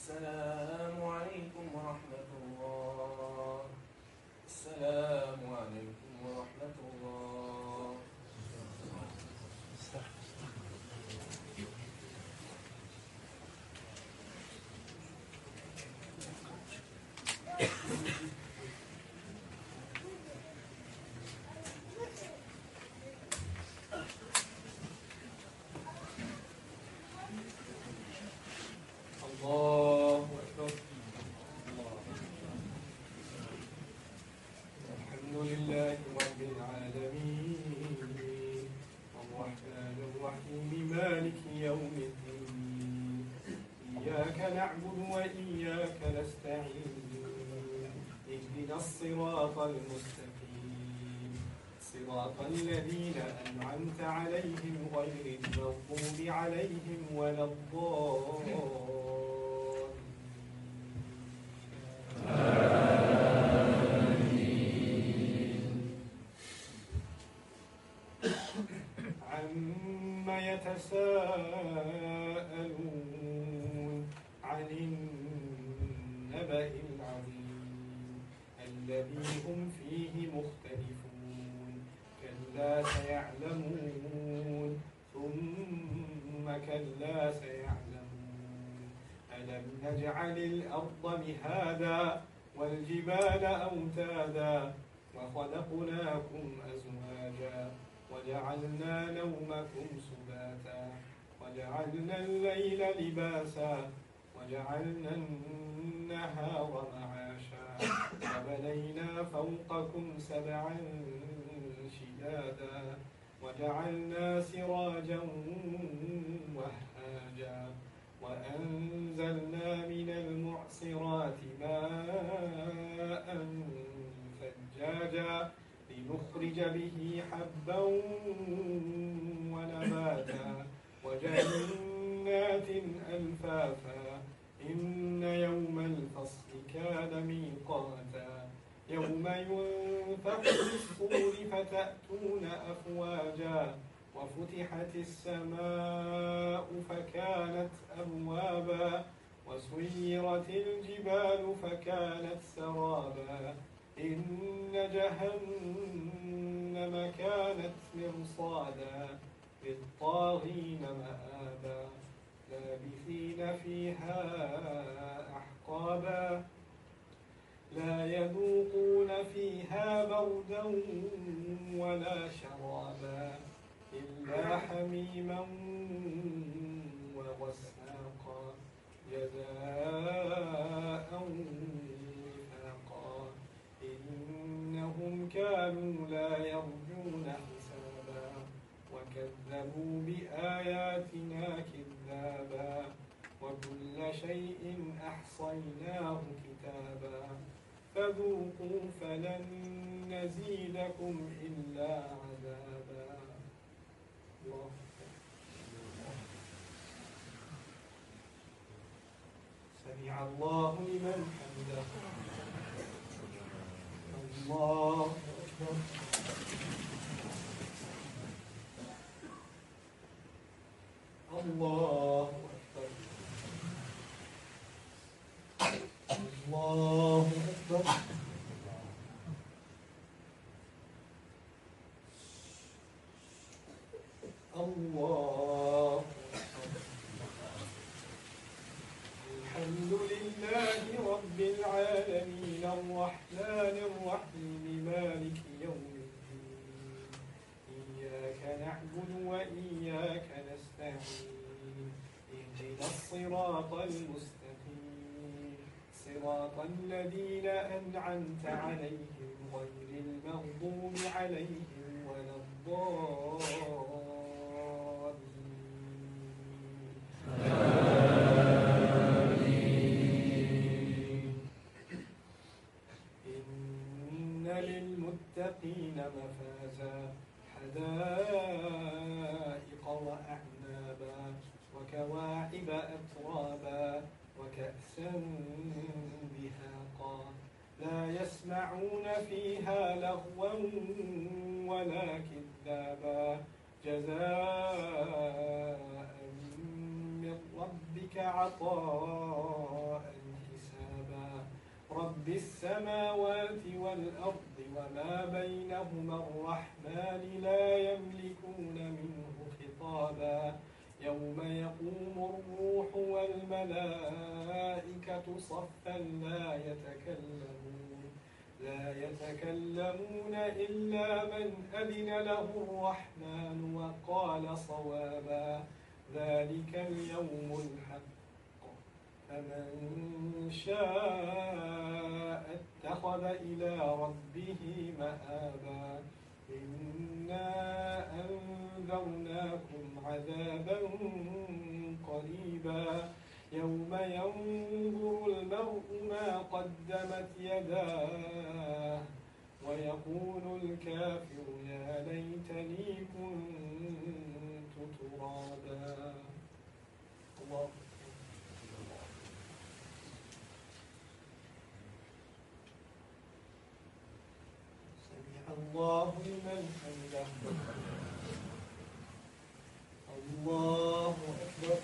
السلام عليكم ورحمة الله. السلام عليكم ورحمة الله. الله أكبر. الحمد لله رب العالمين الرحمن الرحيم مالك يوم الدين إياك نعبد وإياك نستعين اهدنا الصراط المستقيم صراط الذين أنعمت عليهم غير المغضوب عليهم ولا الضالين. عما يتساءلون عن النبأ العظيم الذي هم فيه مختلفون كلا سيعلمون ثم كلا سيعلمون ألم نجعل الأرض مهادا والجبال أوتادا وخلقناكم أزواجا وجعلنا نومكم سباتا وجعلنا الليل لباسا وجعلنا النهار معاشا وبنينا فوقكم سبعا شدادا وجعلنا سراجا وهاجا وأنزلنا من المعصرات ماء ثجاجا لنخرج به حبا ونباتا وجنات ألفافا إن يوم الفصل كان ميقاتا يوم ينفخ في الصور فتأتون أفواجا وفتحت السماء فكانت أبوابا وسيرت الجبال فكانت سرابا إن جهنم كانت مرصادا للطاغين مآبا لابثين فيها أحقابا لا يذوقون فيها بردا ولا شرابا إلا حميما وغساقا جزاء وفاقا إنهم كانوا لا يرجون حسابا وكذبوا بآياتنا كذابا وكل شيء أحصيناه كتابا فذوقوا فلن نزيدكم إلا عذابا. الله سمع الله لمن حمده. الله أكبر. الله أكبر. الله أكبر. الله أكبر. الحمد لله رب العالمين الرحمن الرحيم مالك يوم الدين إياك نعبد وإياك نستعين اهدنا الصراط المستقيم صراط الذين أنعمت عليهم غير المغضوب عليهم ولا الضالين. إن للمتقين مفازا حدائق وأعنابا وكواعب أترابا وكأسا دهاقا لا يسمعون فيها لغوا ولا كذابا جزاء من ربك عطاء رب السماوات والأرض وما بينهما الرحمن لا يملكون منه خطابا يوم يقوم الروح والملائكة صفا لا يتكلمون لا يتكلمون إلا من أذن له الرحمن وقال صوابا ذلك اليوم الحق فمن شاء اتخذ إلى ربه مآبا إنا أنذرناكم عذابا قريبا يوم ينظر المرء ما قدمت يداه ويقول الكافر يا ليتني كنت ترابا. الله الله لمن حمده. الله أكبر.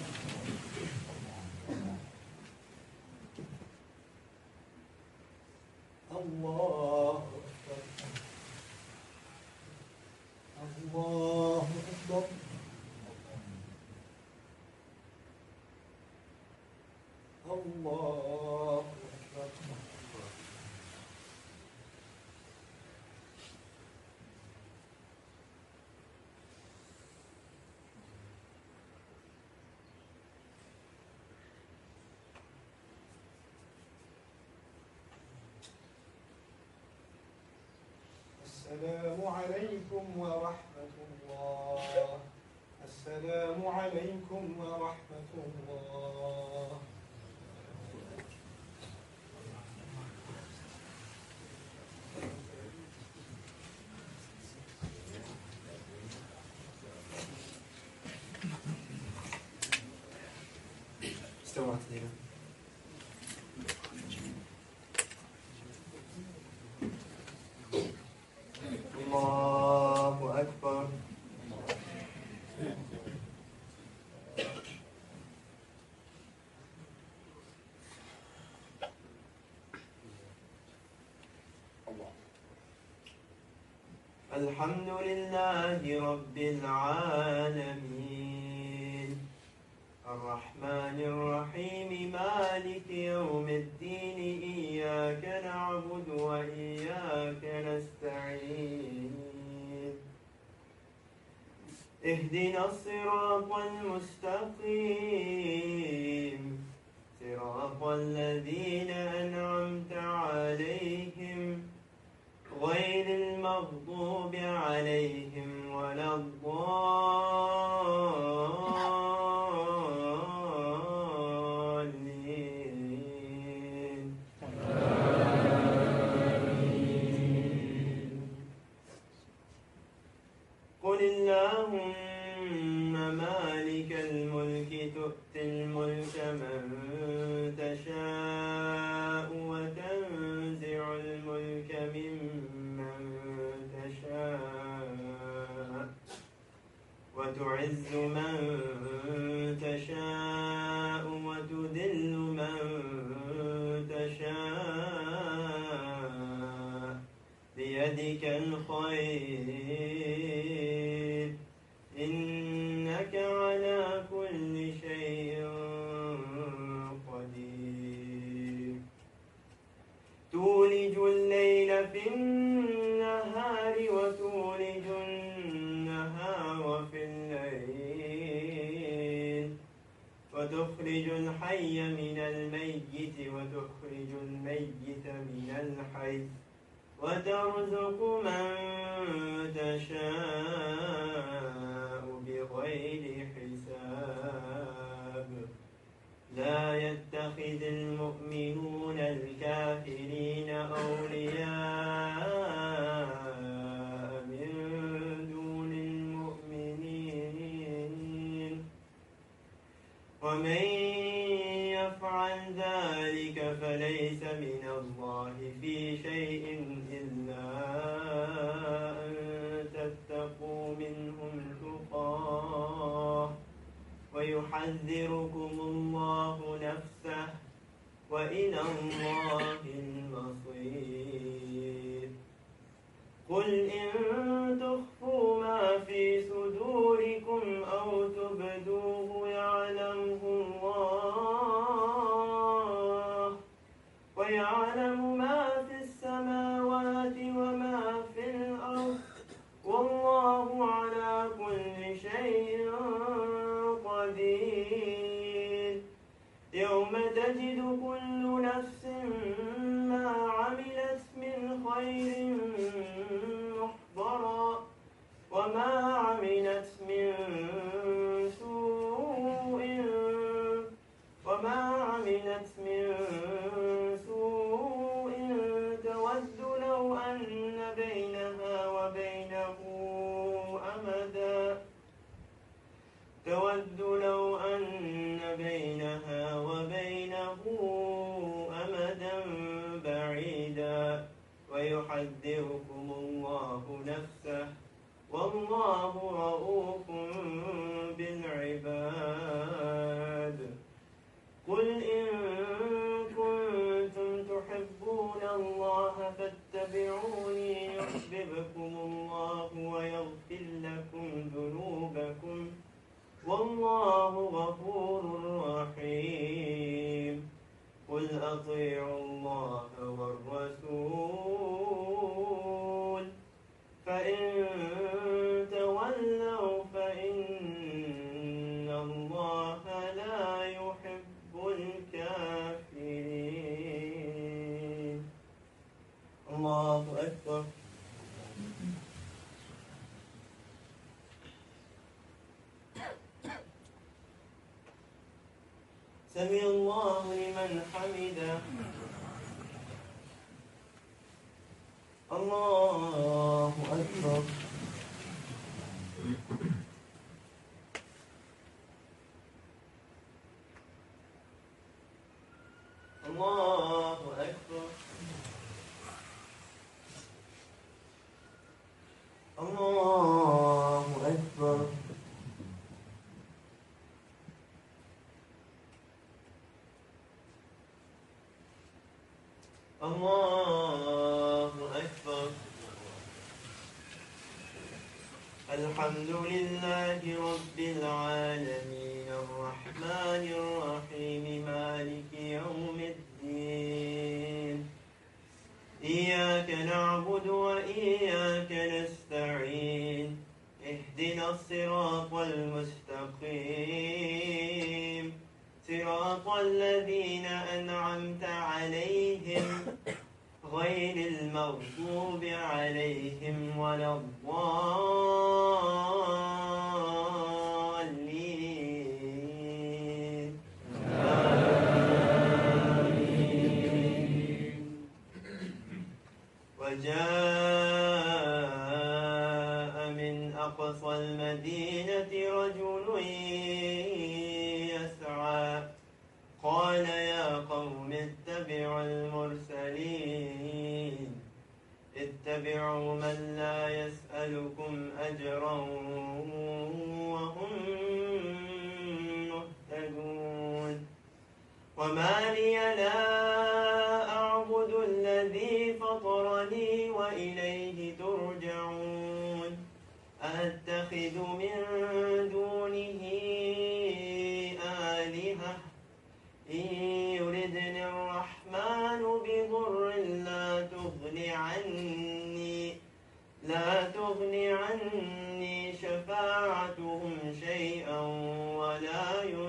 الله أكبر. الله أكبر. الله أكبر. السلام عليكم ورحمة الله. السلام عليكم ورحمة الله. استوعبت ليلى. الله أكبر. الحمد لله رب العالمين الرحمن الرحيم مالك يوم الدين إياك نعبد وإياك نستعين اهدنا الصراط المستقيم صراط الذين أنعمت عليهم غير المغضوب عليهم ولا الضالين. قل اللهم مالك الملك تؤتي الملك من تشاء وتنزع الملك ممن تشاء وتعز من تشاء وتذل من تشاء بيدك الخير إنك على كل شيء قدير. تولج الليل في النهار وتولج النهار في الليل وتخرج الحي من الميت وتخرج الميت من الحي وترزق من تشاء بغير حساب. لا يتخذ المؤمنون الكافرين أولياء من دون المؤمنين ومن يفعل ذلك فليس من الله في شيء إلا أن تتقوا منهم تقاه ويحذركم الله نفسه وإلى الله المصير. قل إن تخفوا ما في صدوركم أو تبدوه يعلمه الله، ويعلم ما في السماوات وما في الأرض، والله على كل شيء قدير. يوم تجد كل نفس ما عملت من خير محضرا، وما عملت من سوء وما عملت من سوء تود لو أن بينها وبينه أمدا تود لو أن بينها وبينه أمدا بعيدا، ويحذركم الله نفسه، والله رؤوف بالعباد. قل إن كنتم تحبون الله فاتبعوني يحببكم الله ويغفر لكم ذنوبكم، والله غفور رحيم. قل أطيعوا الله والرسول، فإن تولوا فإن الله لا يحب الكافرين. الله أكبر. سمع الله لمن حمده. الله أكبر. الله أكبر. الله أكبر. الله أكبر. الحمد لله رب العالمين الرحمن الرحيم مالك يوم الدين. إياك نعبد وإياك نستعين. اهدنا الصراط المستقيم، صراط الذين أنعمت عليهم غير المغضوب عليهم ولا الضالين. آمين. وجاء من أقصى المدينة رجل يسعى، قال يا قوم اتبعوا المرسلين، اتبعوا من لا يسألكم أجرا وهم مهتدون. وما لي لا أعبد الذي فطرني وإليه ترجعون. أتخذ من دونه آلهة إن يردني الرحمن بضر لا تغن عني لا تغن عني شفاعتهم شيئا ولا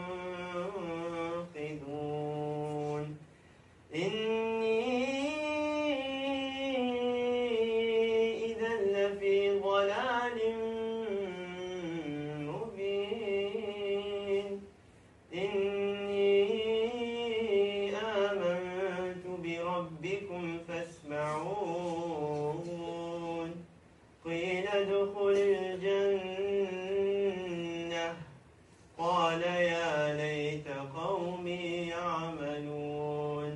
ينقذون. إني إذا لفي ضلال مبين. ربكم فاسمعون. قيل ادخل الجنة، قال يا ليت قومي يعملون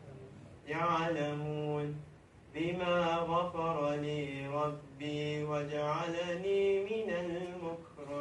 يعلمون بما غفر لي ربي وجعلني من المكرمين.